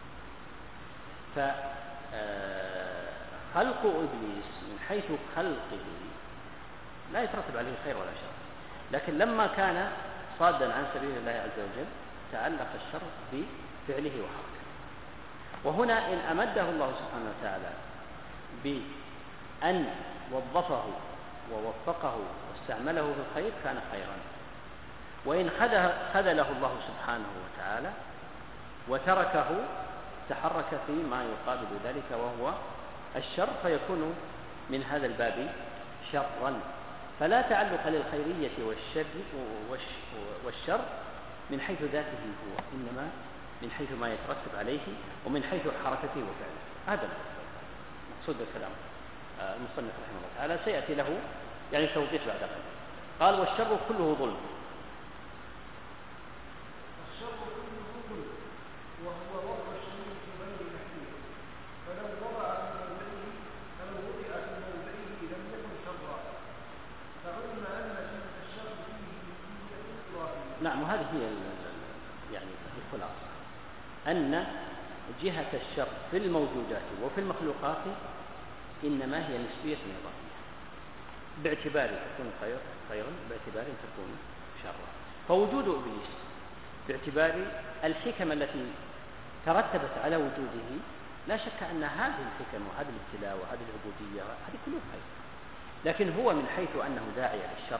فخلق إبليس من حيث خلقه لا يترتب عليه خير ولا شر، لكن لما كان صادا عن سبيل الله عز وجل تعلق الشر بفعله وحركته. وهنا إن أمده الله سبحانه وتعالى بأن وظفه ووفقه واستعمله في الخير كان خيرا، وإن خذله الله سبحانه وتعالى وتركه تحرك فيما يقابل ذلك وهو الشر، فيكون من هذا الباب شرا. فلا تعلق للخيرية والشر والشر من حيث ذاته هو، إنما من حيث ما يترتب عليه ومن حيث حركته وفعله. هذا مقصود الكلام المصنف رحمه الله تعالى، سيأتي له يعني توضيح بعد ذلك. قال والشر كله ظلم. الشر كله ظلم، وهو وضع الشيء في غير محله، فلو وضع في موضعه فلو وضع في موضعه لم يكن شرا، فعلم أن جنة الشر فيه نتيجة إضافية. نعم، وهذه هي يعني الخلاصة، أن جهة الشر في الموجودات وفي المخلوقات إنما هي نسبية إضافية، باعتبار تكون خير خيرا باعتبار تكون شرا. فوجود إبليس باعتبار الحكم التي ترتبت على وجوده لا شك أن هذه الحكم وهذا الابتلاء وهذه العبودية هذه كلها خير، لكن هو من حيث أنه داعي للشر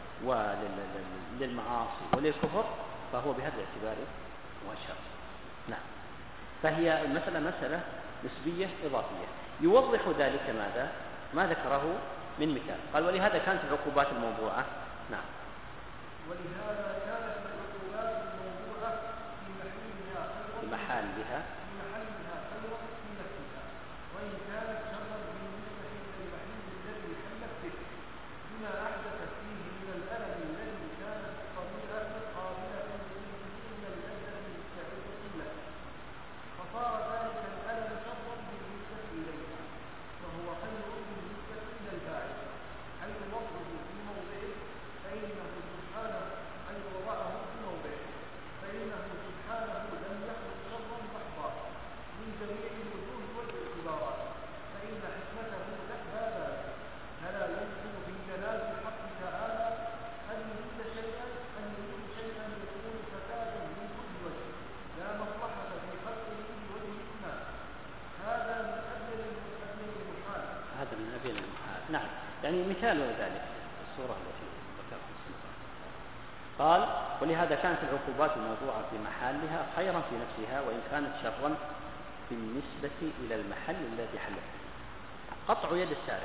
وللمعاصي وللكفر فهو بهذا الاعتبار هو شر. نعم. فهي المسألة مسألة نسبية إضافية. يوضح ذلك ماذا؟ ما ذكره من مثال، قال ولهذا كانت العقوبات الموضوعة. نعم. ولهذا كانت العقوبات الموضوعة في محلها في محلها في محلها خيرا في نفسها، وإن كانت شرا بالنسبة إلى المحل الذي حلت به، بما أحدثت فيه من الألم الذي كانت طبيعة قابلة من الأجل المستعدة له، فصار ذلك الألم شرا بالنسبة إليها، وهو خير بالنسبة إلى الباعث، حيث وضعه في موضعه فإنه سبحانه حيث وضعه في موضعه فإنه سبحانه لم يخلق شرا محضا من جميع الوجوه والاعتبارات، فإن حكمته تأبى ذلك، فلا يمكن في جلال الحق تعالى أن يريد شيئا أن يريد شيئا يكون فسادا من كل وجه، لا مصلحة في خلقه بوجه ما. هذا من أبين من المحال. هذا من أبين المحال. نعم. يعني مثال ذلك الصورة التي ذكرها السلطان قال ولهذا كانت العقوبات الموضوعة في محلها خيرا في نفسها وإن كانت شرا بالنسبة إلى المحل الذي حل فيه. قطع يد السارق،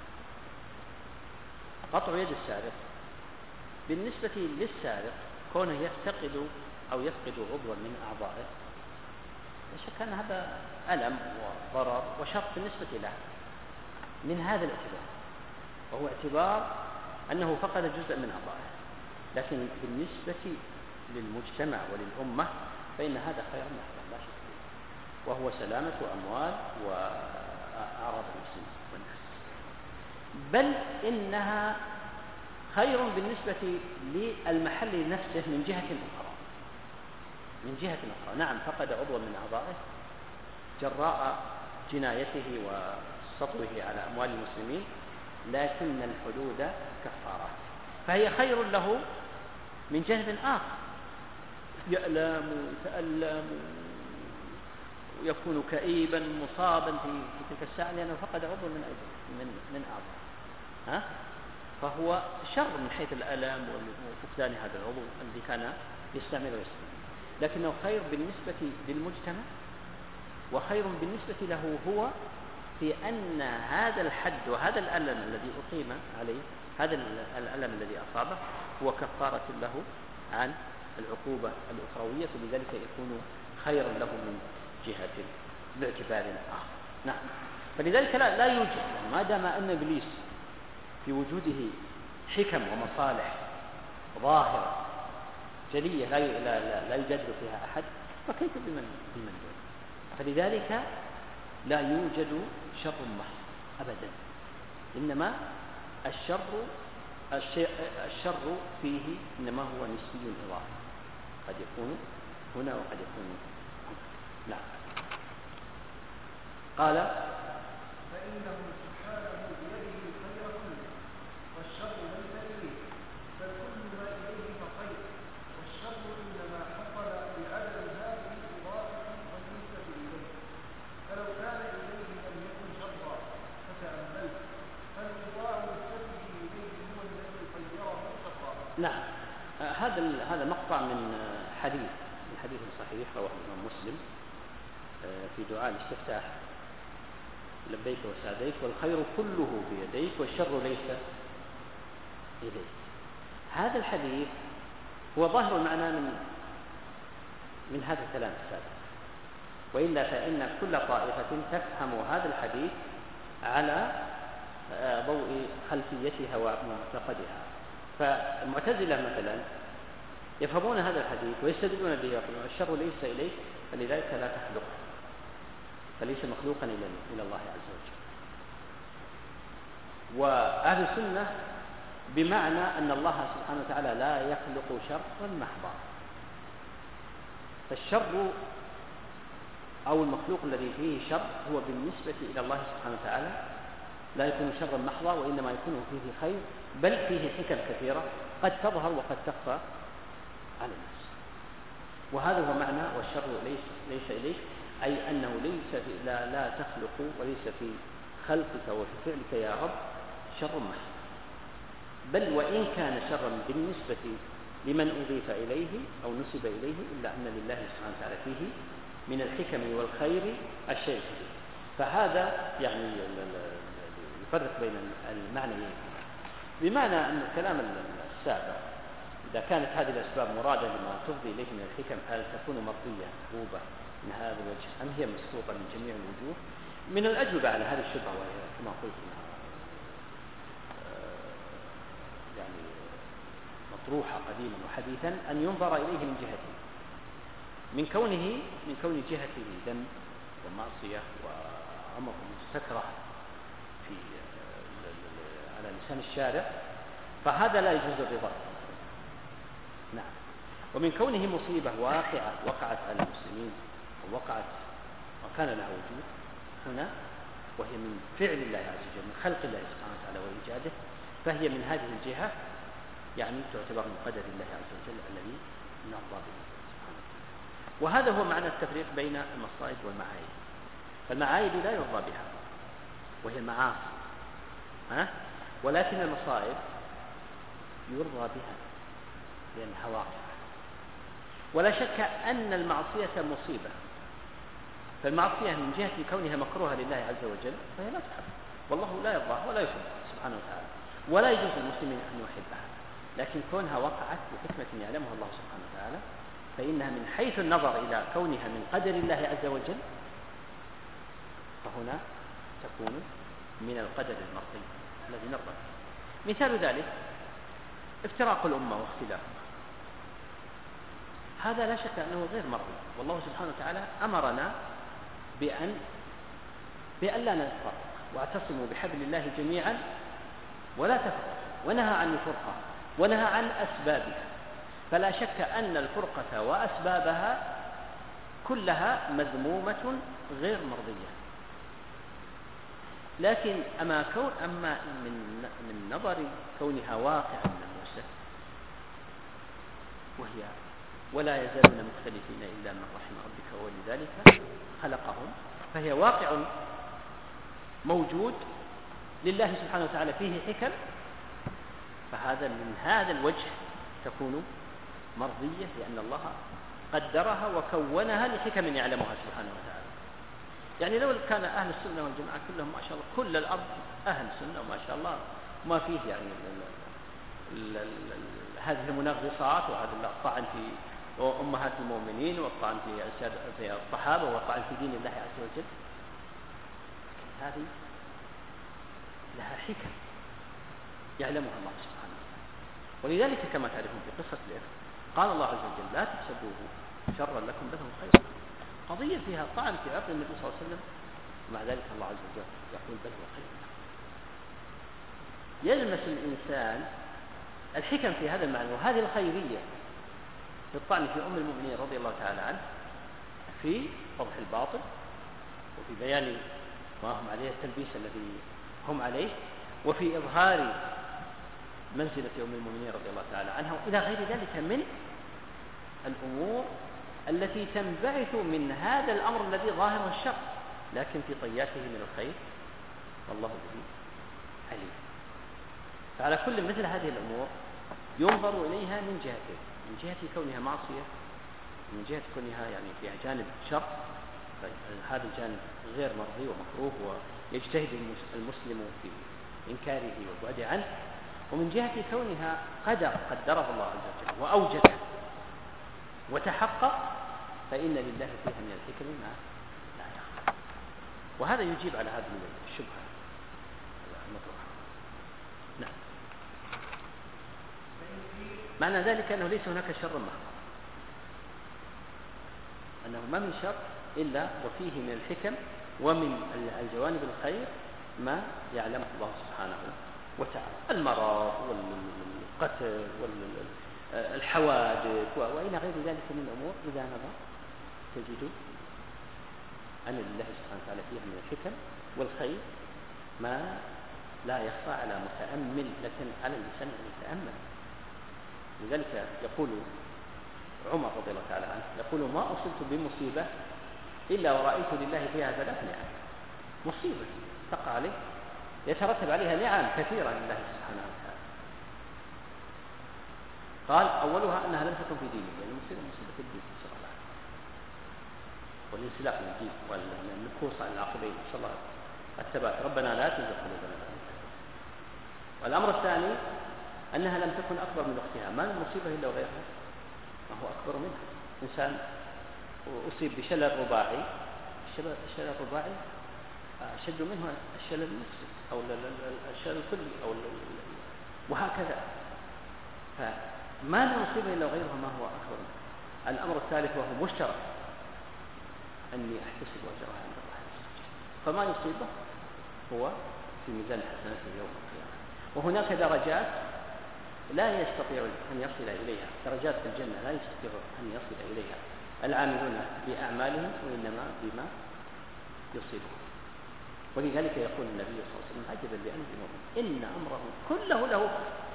قطع يد السارق بالنسبة للسارق كونه يفتقد أو يفقد عضوا من أعضائه لا شك أن هذا ألم وضرر وشر بالنسبة له من هذا الاعتبار، وهو اعتبار أنه فقد جزء من أعضائه، لكن بالنسبة للمجتمع وللأمة فإن هذا خير محض لا شك فيه، وهو سلامة أموال وأعراض المسلمين والناس، بل إنها خير بالنسبة للمحل نفسه من جهة أخرى من جهة أخرى. نعم فقد عضوا من أعضائه جراء جنايته وسطوه على أموال المسلمين، لكن الحدود كفارة، فهي خير له من جانب آخر، يألم ويتألم ويكون كئيبا مصابا في تلك الساعة لأنه فقد عضو من من من أعضاء، ها؟ فهو شر من حيث الألم وفقدان هذا العضو الذي كان يستعمله ويستعمله، لكنه خير بالنسبة للمجتمع وخير بالنسبة له هو في أن هذا الحد وهذا الألم الذي أقيم عليه، هذا الألم الذي أصابه هو كفارة له عن العقوبة الأخروية، لذلك يكون خيرا له من جهة باعتبار آخر. نعم. فلذلك لا, لا يوجد يعني ما دام أن إبليس في وجوده حكم ومصالح ظاهرة جلية لا, لا, لا, لا يجادل فيها أحد، فكيف بمن بمن دونه؟ فلذلك لا يوجد شر محض أبدا، إنما الشر الشر فيه إنما هو نسبي إضافي، قد يكون هنا وقد يكون هنا. نعم. قال فإنه سبحانه بيده الخير كله والشر ليس إليه، بل كل ما إليه فخير، والشر إنما حصل بعدم هذه الإضافة والنسبة إليه، فلو كان إليه لم يكن شرا، فتأملت فالإضاء نسبته إليه هو الذي خيره شرا. نعم. هذا هذا مقطع من حديث من حديث صحيح رواه الإمام مسلم في دعاء الاستفتاح: لبيك وسعديك والخير كله بيديك والشر ليس إليك. هذا الحديث هو ظاهر المعنى من من هذا الكلام السابق، وإلا فإن كل طائفة تفهم هذا الحديث على ضوء خلفيتها ومعتقدها. فالمعتزلة مثلا يفهمون هذا الحديث ويستدلون به يقولون الشر ليس إليك فلذلك لا تخلق، فليس مخلوقا إلى الله عز وجل. وأهل السنة بمعنى أن الله سبحانه وتعالى لا يخلق شرا محضا، فالشر أو المخلوق الذي فيه شر هو بالنسبة إلى الله سبحانه وتعالى لا يكون شرا محضا، وإنما يكون فيه خير، بل فيه حكم كثيرة قد تظهر وقد تخفى على الناس. وهذا هو معنى والشر ليس, ليس إليك، أي أنه ليس في لا, لا تخلق وليس في خلقك وفي فعلك يا رب شر محض، بل وإن كان شرا بالنسبة لمن أضيف إليه أو نسب إليه، إلا أن لله سبحانه وتعالى فيه من الحكم والخير الشيء الكبير. فهذا يعني يفرق بين المعنيين، بمعنى أن الكلام السابق إذا كانت هذه الأسباب مرادة لما تفضي إليه من الحكم هل تكون مرضية محبوبة من هذا الوجه أم هي مسقوطة من جميع الوجوه؟ من الأجوبة على هذه الشبهة، وهي كما قلت يعني مطروحة قديما وحديثا، أن ينظر إليه من جهتين: من كونه من كون جهته ذنب ومعصية وأمر مستكره في على لسان الشارع، فهذا لا يجوز الرضا. نعم. ومن كونه مصيبة واقعة وقعت على المسلمين ووقعت وكان لها وجود هنا، وهي من فعل الله عز وجل، من خلق الله سبحانه وتعالى وإيجاده، فهي من هذه الجهة يعني تعتبر من قدر الله عز وجل الذي نرضى به سبحانه وتعالى. وهذا هو معنى التفريق بين المصائب والمعايب. فالمعايب لا يرضى بها وهي المعاصي، ها؟ ولكن المصائب يرضى بها لأنها واقعة. ولا شك أن المعصية مصيبة، فالمعصية من جهة كونها مكروهة لله عز وجل فهي لا تحب، والله لا يرضاها ولا يحب سبحانه وتعالى، ولا يجوز للمسلمين أن يحبها. لكن كونها وقعت بحكمة يعلمها الله سبحانه وتعالى، فإنها من حيث النظر إلى كونها من قدر الله عز وجل، فهنا تكون من القدر المرضي الذي نرضى به. مثال ذلك افتراق الأمة واختلافها، هذا لا شك أنه غير مرضي، والله سبحانه وتعالى أمرنا بأن بأن لا نتفرق، واعتصموا بحبل الله جميعا ولا تفرقوا، ونهى عن الفرقة ونهى عن أسبابها. فلا شك أن الفرقة وأسبابها كلها مذمومة غير مرضية. لكن أما كون أما من من نظر كونها واقعة من الموسى، وهي ولا يزالون مختلفين إلا من رحم ربك ولذلك خلقهم، فهي واقع موجود لله سبحانه وتعالى فيه حكم، فهذا من هذا الوجه تكون مرضية، لأن الله قدرها وكونها لحكم يعلمها سبحانه وتعالى. يعني لو كان أهل السنة والجماعة كلهم ما شاء الله كل الأرض أهل السنة وما شاء الله ما فيه يعني ال ال ال هذه المنغصات وهذا الطعن في أمهات المؤمنين والطعن في في الصحابة والطعن في دين الله عز وجل، هذه لها حكم يعلمها الله سبحانه وتعالى. ولذلك كما تعرفون في قصة الإفك قال الله عز وجل: لا تحسبوه شرا لكم بل هو خير. قضية فيها طعن في عرض النبي صلى الله عليه وسلم، ومع ذلك الله عز وجل يقول بل هو خير. يلمس الإنسان الحكم في هذا المعنى وهذه الخيرية في الطعن في أم المؤمنين رضي الله تعالى عنه، في فضح الباطل وفي بيان ما هم عليه التلبيس الذي هم عليه، وفي إظهار منزلة أم المؤمنين رضي الله تعالى عنها، وإلى غير ذلك من الأمور التي تنبعث من هذا الأمر الذي ظاهر الشر لكن في طياته من الخير والله به عليم. فعلى كل مثل هذه الأمور ينظر إليها من جهتين: من جهة كونها معصية، من جهة كونها يعني فيها جانب شر، هذا الجانب غير مرضي ومكروه ويجتهد المسلم في إنكاره والبعد عنه، ومن جهة كونها قدر قدره الله عز وجل وأوجده وتحقق، فإن لله فيها من الحكم ما لا يخفى. وهذا يجيب على هذه الشبهة المطروحة. نعم. معنى ذلك أنه ليس هناك شر محض، أنه ما من شر إلا وفيه من الحكم ومن الجوانب الخير ما يعلمه الله سبحانه وتعالى: المرض والقتل والحوادث وإلى غير ذلك من الأمور. إذا نظر تجد أن لله سبحانه وتعالى فيها من الحكم والخير ما لا يخفى على متأمل، لكن على الإنسان أن يتأمل. لذلك يقول عمر رضي الله تعالى عنه يقول: ما أصبت بمصيبة إلا ورأيت لله فيها ثلاث نعم. مصيبة تقع عليه يترتب عليها نعم كثيرة لله سبحانه وتعالى. قال: أولها أنها لم تكن في دينه، يعني المصيبة مصيبة الدين نسأل الله والانسلاخ من الدين والنكوص عن العقبين نسأل الله الثبات. ربنا لا تزغ قلوبنا بعد إذ هديتنا. والأمر الثاني أنها لم تكن أكبر من أختها. ما المصيبة إلا وغيرها ما هو أكبر منها. إنسان أصيب بشلل رباعي، الشلل الرباعي أشد منه الشلل النصفي أو الشلل الكلي أو وهكذا. فما المصيبة إلا وغيرها ما هو أكبر منه. الأمر الثالث وهو مشترك أني أحتسب أجرها عند الله، فما يصيبه هو في ميزان حسناته يوم القيامة. وهناك درجات لا يستطيع أن يصل إليها، درجات في الجنة لا يستطيع أن يصل إليها العاملون بأعمالهم، وإنما بما يصيبهم. ولذلك يقول النبي صلى الله عليه وسلم: عجبا لأمر المؤمن إن أمره كله له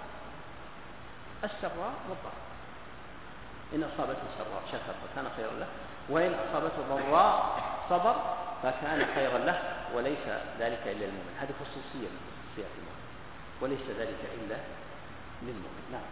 السراء والضراء، إن أصابته سراء شكر فكان خيرا له، وإن أصابته ضراء صبر فكان خيرا له، وليس ذلك إلا للمؤمن. هذه خصوصية من خصوصيات المؤمن، وليس ذلك إلا للمؤمن. نعم.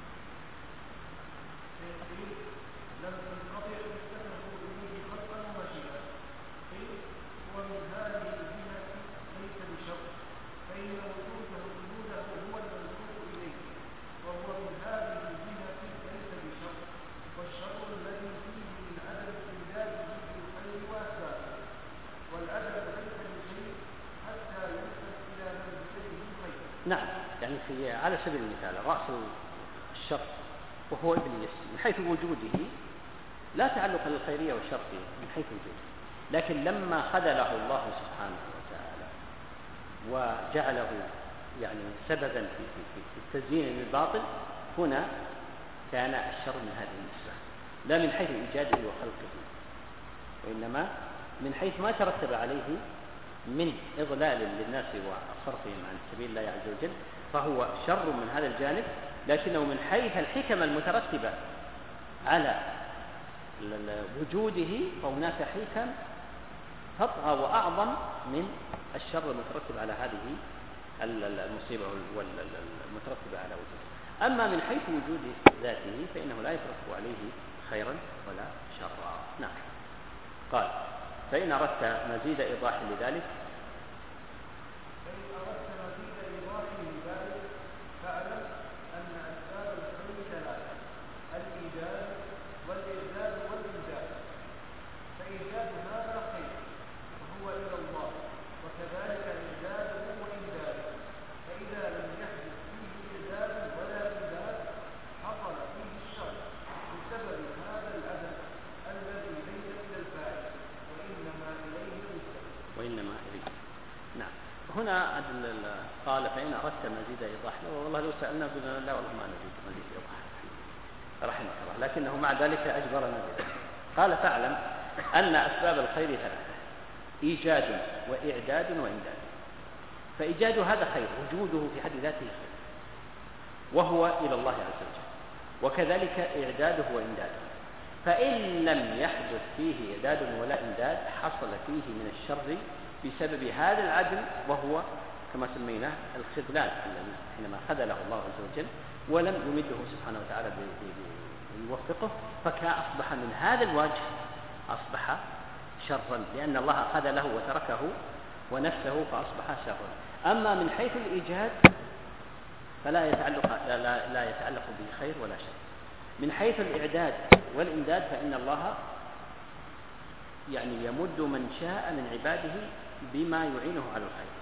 لم تنقطع السنة إليه خلقا ومشيئة، قيل هو من هذه الجهة ليس بشرط، فإن وجوده وجوده هو المنسوب إليه، وهو من هذه الجهة ليس بشرط، والشر الذي فيه من عدم إمداده بالخير وأسبابه، والعدم ليس بشيء حتى ينسب إلى منزلته الخير. نعم، يعني في على سبيل المثال رأس الشر وهو إبليس من حيث وجوده لا تعلق للخيرية والشر من حيث وجوده، لكن لما خذله الله سبحانه وتعالى وجعله يعني سببا في, في, في التزيين للباطل، هنا كان الشر من هذه النسبة، لا من حيث إيجاده وخلقه، وإنما من حيث ما ترتب عليه من إضلال للناس وصرفهم عن سبيل الله عز وجل، فهو شر من هذا الجانب، لكنه من حيث الحكم المترتبة على وجوده فهناك حكم تطغى وأعظم من الشر المترتب على هذه المصيبة والمترتبة على وجوده. أما من حيث وجود ذاته فإنه لا يترتب عليه خيرا ولا شرا. نعم. قال: فإن أردت مزيد إيضاح لذلك فإن أردت مزيد إيضاح لذلك فاعلم أن أسباب الخير ثلاثة: الإيجاد والإعداد والإمداد. فإيجاد هذا خير وهو إلى الله، وكذلك إعداده وإمداده، فإذا لم يحدث فيه إعداد ولا إمداد حصل فيه الشر بسبب هذا العدم الذي ليس إلى الفاعل وإنما إليه الوصول. وإنما إليه. نعم. هنا قال: فإن أردت مزيد إيضاح، والله لو سألنا قلنا لا والله ما نريد مزيد إيضاح رحمه الله، لكنه مع ذلك أجبرنا بذلك. قال: فاعلم أن أسباب الخير ثلاثة: إيجاد وإعداد وإمداد. فإيجاد هذا خير، وجوده في حد ذاته خير وهو إلى الله عز وجل، وكذلك إعداده وإمداده. فإن لم يحدث فيه إعداد ولا إمداد حصل فيه من الشر بسبب هذا العدل، وهو كما سميناه الخذلان، حينما خذله الله عز وجل ولم يمده سبحانه وتعالى بيوفقه، فكأصبح من هذا الوجه أصبح شرا، لأن الله خذله وتركه ونفسه فأصبح شرا. أما من حيث الإيجاد فلا يتعلق لا, لا, لا يتعلق به خير ولا شر. من حيث الإعداد والإمداد فإن الله يعني يمد من شاء من عباده بما يعينه على الخير.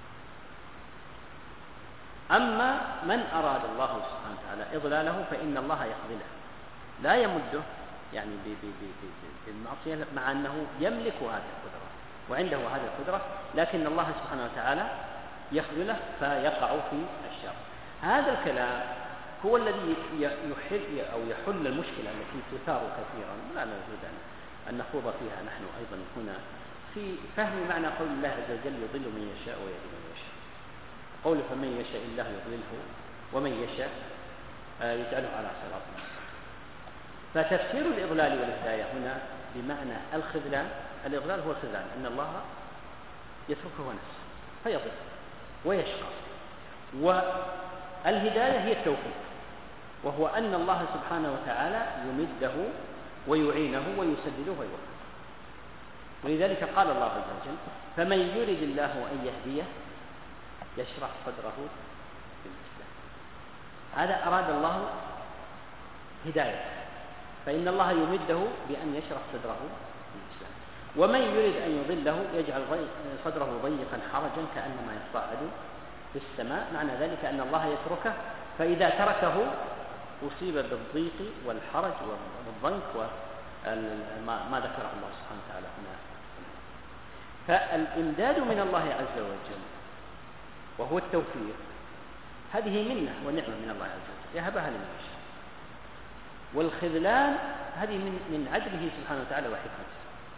أما من أراد الله سبحانه وتعالى إضلاله فإن الله يخذله، لا يمده يعني بالمعصية، مع أنه يملك هذه القدرة وعنده هذه القدرة، لكن الله سبحانه وتعالى يخذله فيقع في الشر. هذا الكلام هو الذي يحل أو يحل المشكلة التي تثار كثيرا، ولا نريد أن نخوض فيها نحن أيضا هنا في فهم معنى قول الله عز وجل يضل من يشاء ويهدي من يشاء. قول فمن يشاء الله يضلله ومن يشاء يجعله على صراط مستقيم. فتفسير الإضلال والهداية هنا بمعنى الخذلان. الإضلال هو الخذلان، أن الله يتركه نفسه فيضل ويشقى، والهداية هي التوفيق، وهو أن الله سبحانه وتعالى يمده ويعينه ويسدده ويوفقه. ولذلك قال الله عز وجل فمن يرد الله أن يهديه يشرح صدره بالإسلام. هذا أراد الله هداية، فإن الله يمده بأن يشرح صدره بالإسلام. ومن يريد أن يضله يجعل صدره ضيقا حرجا كأنما يصعد في السماء. معنى ذلك أن الله يتركه، فإذا تركه أصيب بالضيق والحرج والضنك وما ذكره الله سبحانه وتعالى هنا. فالإمداد من الله عز وجل وهو التوفيق هذه منة ونعمة من الله عز وجل يهبها لمن يشاء، والخذلان هذه من من عدله سبحانه وتعالى وحكمته.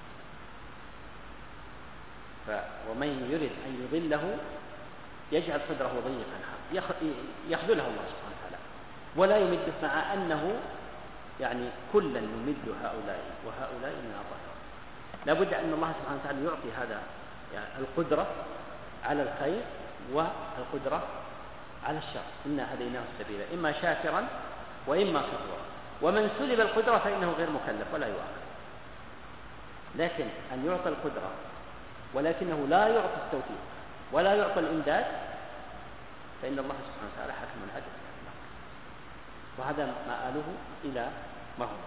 ومن يريد أن يضله يجعل صدره ضيقا يخذله الله سبحانه وتعالى ولا يمده، مع أنه يعني كلا نمد هؤلاء وهؤلاء من الظاهرين. لا بد أن الله سبحانه وتعالى يعطي هذا يعني القدرة على الخير والقدرة على الشر. إنا هديناه السبيل إما شاكرا وإما كفورا. ومن سلب القدرة فإنه غير مكلف ولا يؤاخذ. لكن أن يعطى القدرة ولكنه لا يعطى التوفيق ولا يعطى الإمداد فإن الله سبحانه وتعالى حكم عدل، وهذا مآله إلى ما هو.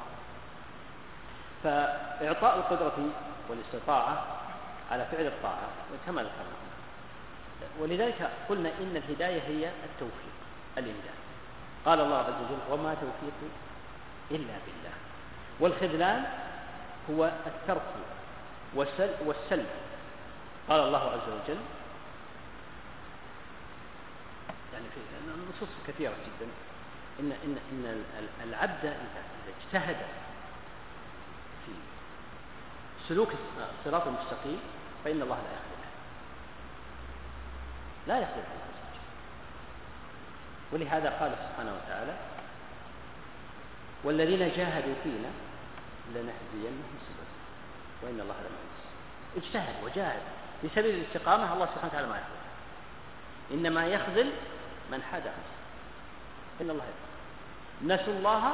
فإعطاء القدرة والاستطاعة على فعل الطاعة كما ذكرنا، ولذلك قلنا إن الهداية هي التوفيق الإمداد. قال الله عز وجل وما توفيقي إلا بالله. والخذلان هو الترك والسلب. قال الله عز وجل يعني في نصوص كثيرة جدا إن إن إن العبد إذا اجتهد في سلوك الصراط المستقيم فإن الله لا يخذله، لا يخذل الله عز وجل. ولهذا قال سبحانه وتعالى والذين جاهدوا فينا لنهدينهم سبلنا وإن الله لمع المحسنين. اجتهد وجاهد في سبيل الاستقامة، الله سبحانه وتعالى ما يخذل، إنما يخذل من حاد عنه. إن الله يخذل. نسوا الله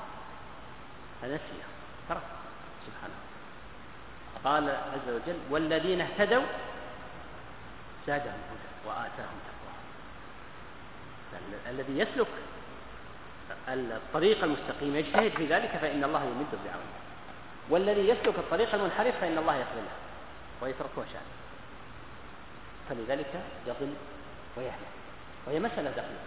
فنسيه ترك سبحانه. قال عز وجل والذين اهتدوا زادهم هدى وآتاهم تقوى. الذي يسلك الطريق المستقيم يجتهد في ذلك فإن الله يمده بعونه، والذي يسلك الطريق المنحرف فإن الله يخذله ويتركه شأنه. فلذلك يضل ويهلك، وهي مسألة دقيقة.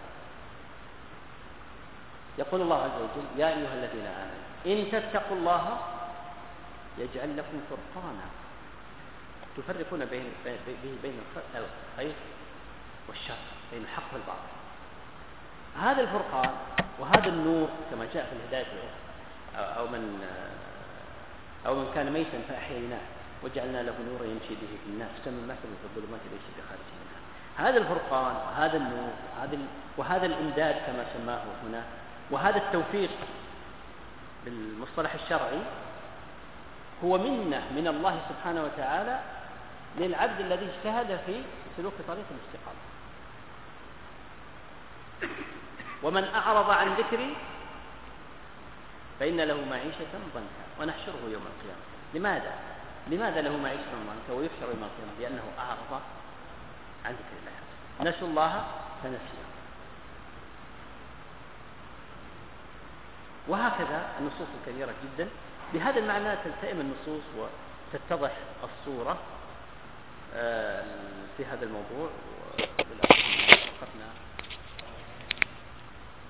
يقول الله عز وجل يا أيها الذين آمنوا إن تتقوا الله يجعل لكم فرقانا تفرقون به بين الخير والشر، بين الحق والباطل. هذا الفرقان وهذا النور كما جاء في الهداية أو من أو من كان ميتا فأحييناه وجعلنا له نورا يمشي به في الناس كمن مثل في الظلمات ليس بخارج منها. هذا الفرقان وهذا النور وهذا الإمداد كما سماه هنا، وهذا التوفيق بالمصطلح الشرعي هو منة من الله سبحانه وتعالى للعبد الذي اجتهد في سلوك طريق الاستقامة. ومن أعرض عن ذكري فإن له معيشة ضنكا ونحشره يوم القيامة. لماذا؟ لماذا له معيشة ضنكا ويحشر يوم القيامة؟ لأنه أعرض عن ذكر الله. نسوا الله فنسيهم. وهكذا النصوص الكثيرة جدا بهذا المعنى تلتئم النصوص وتتضح الصورة في هذا الموضوع. وقفنا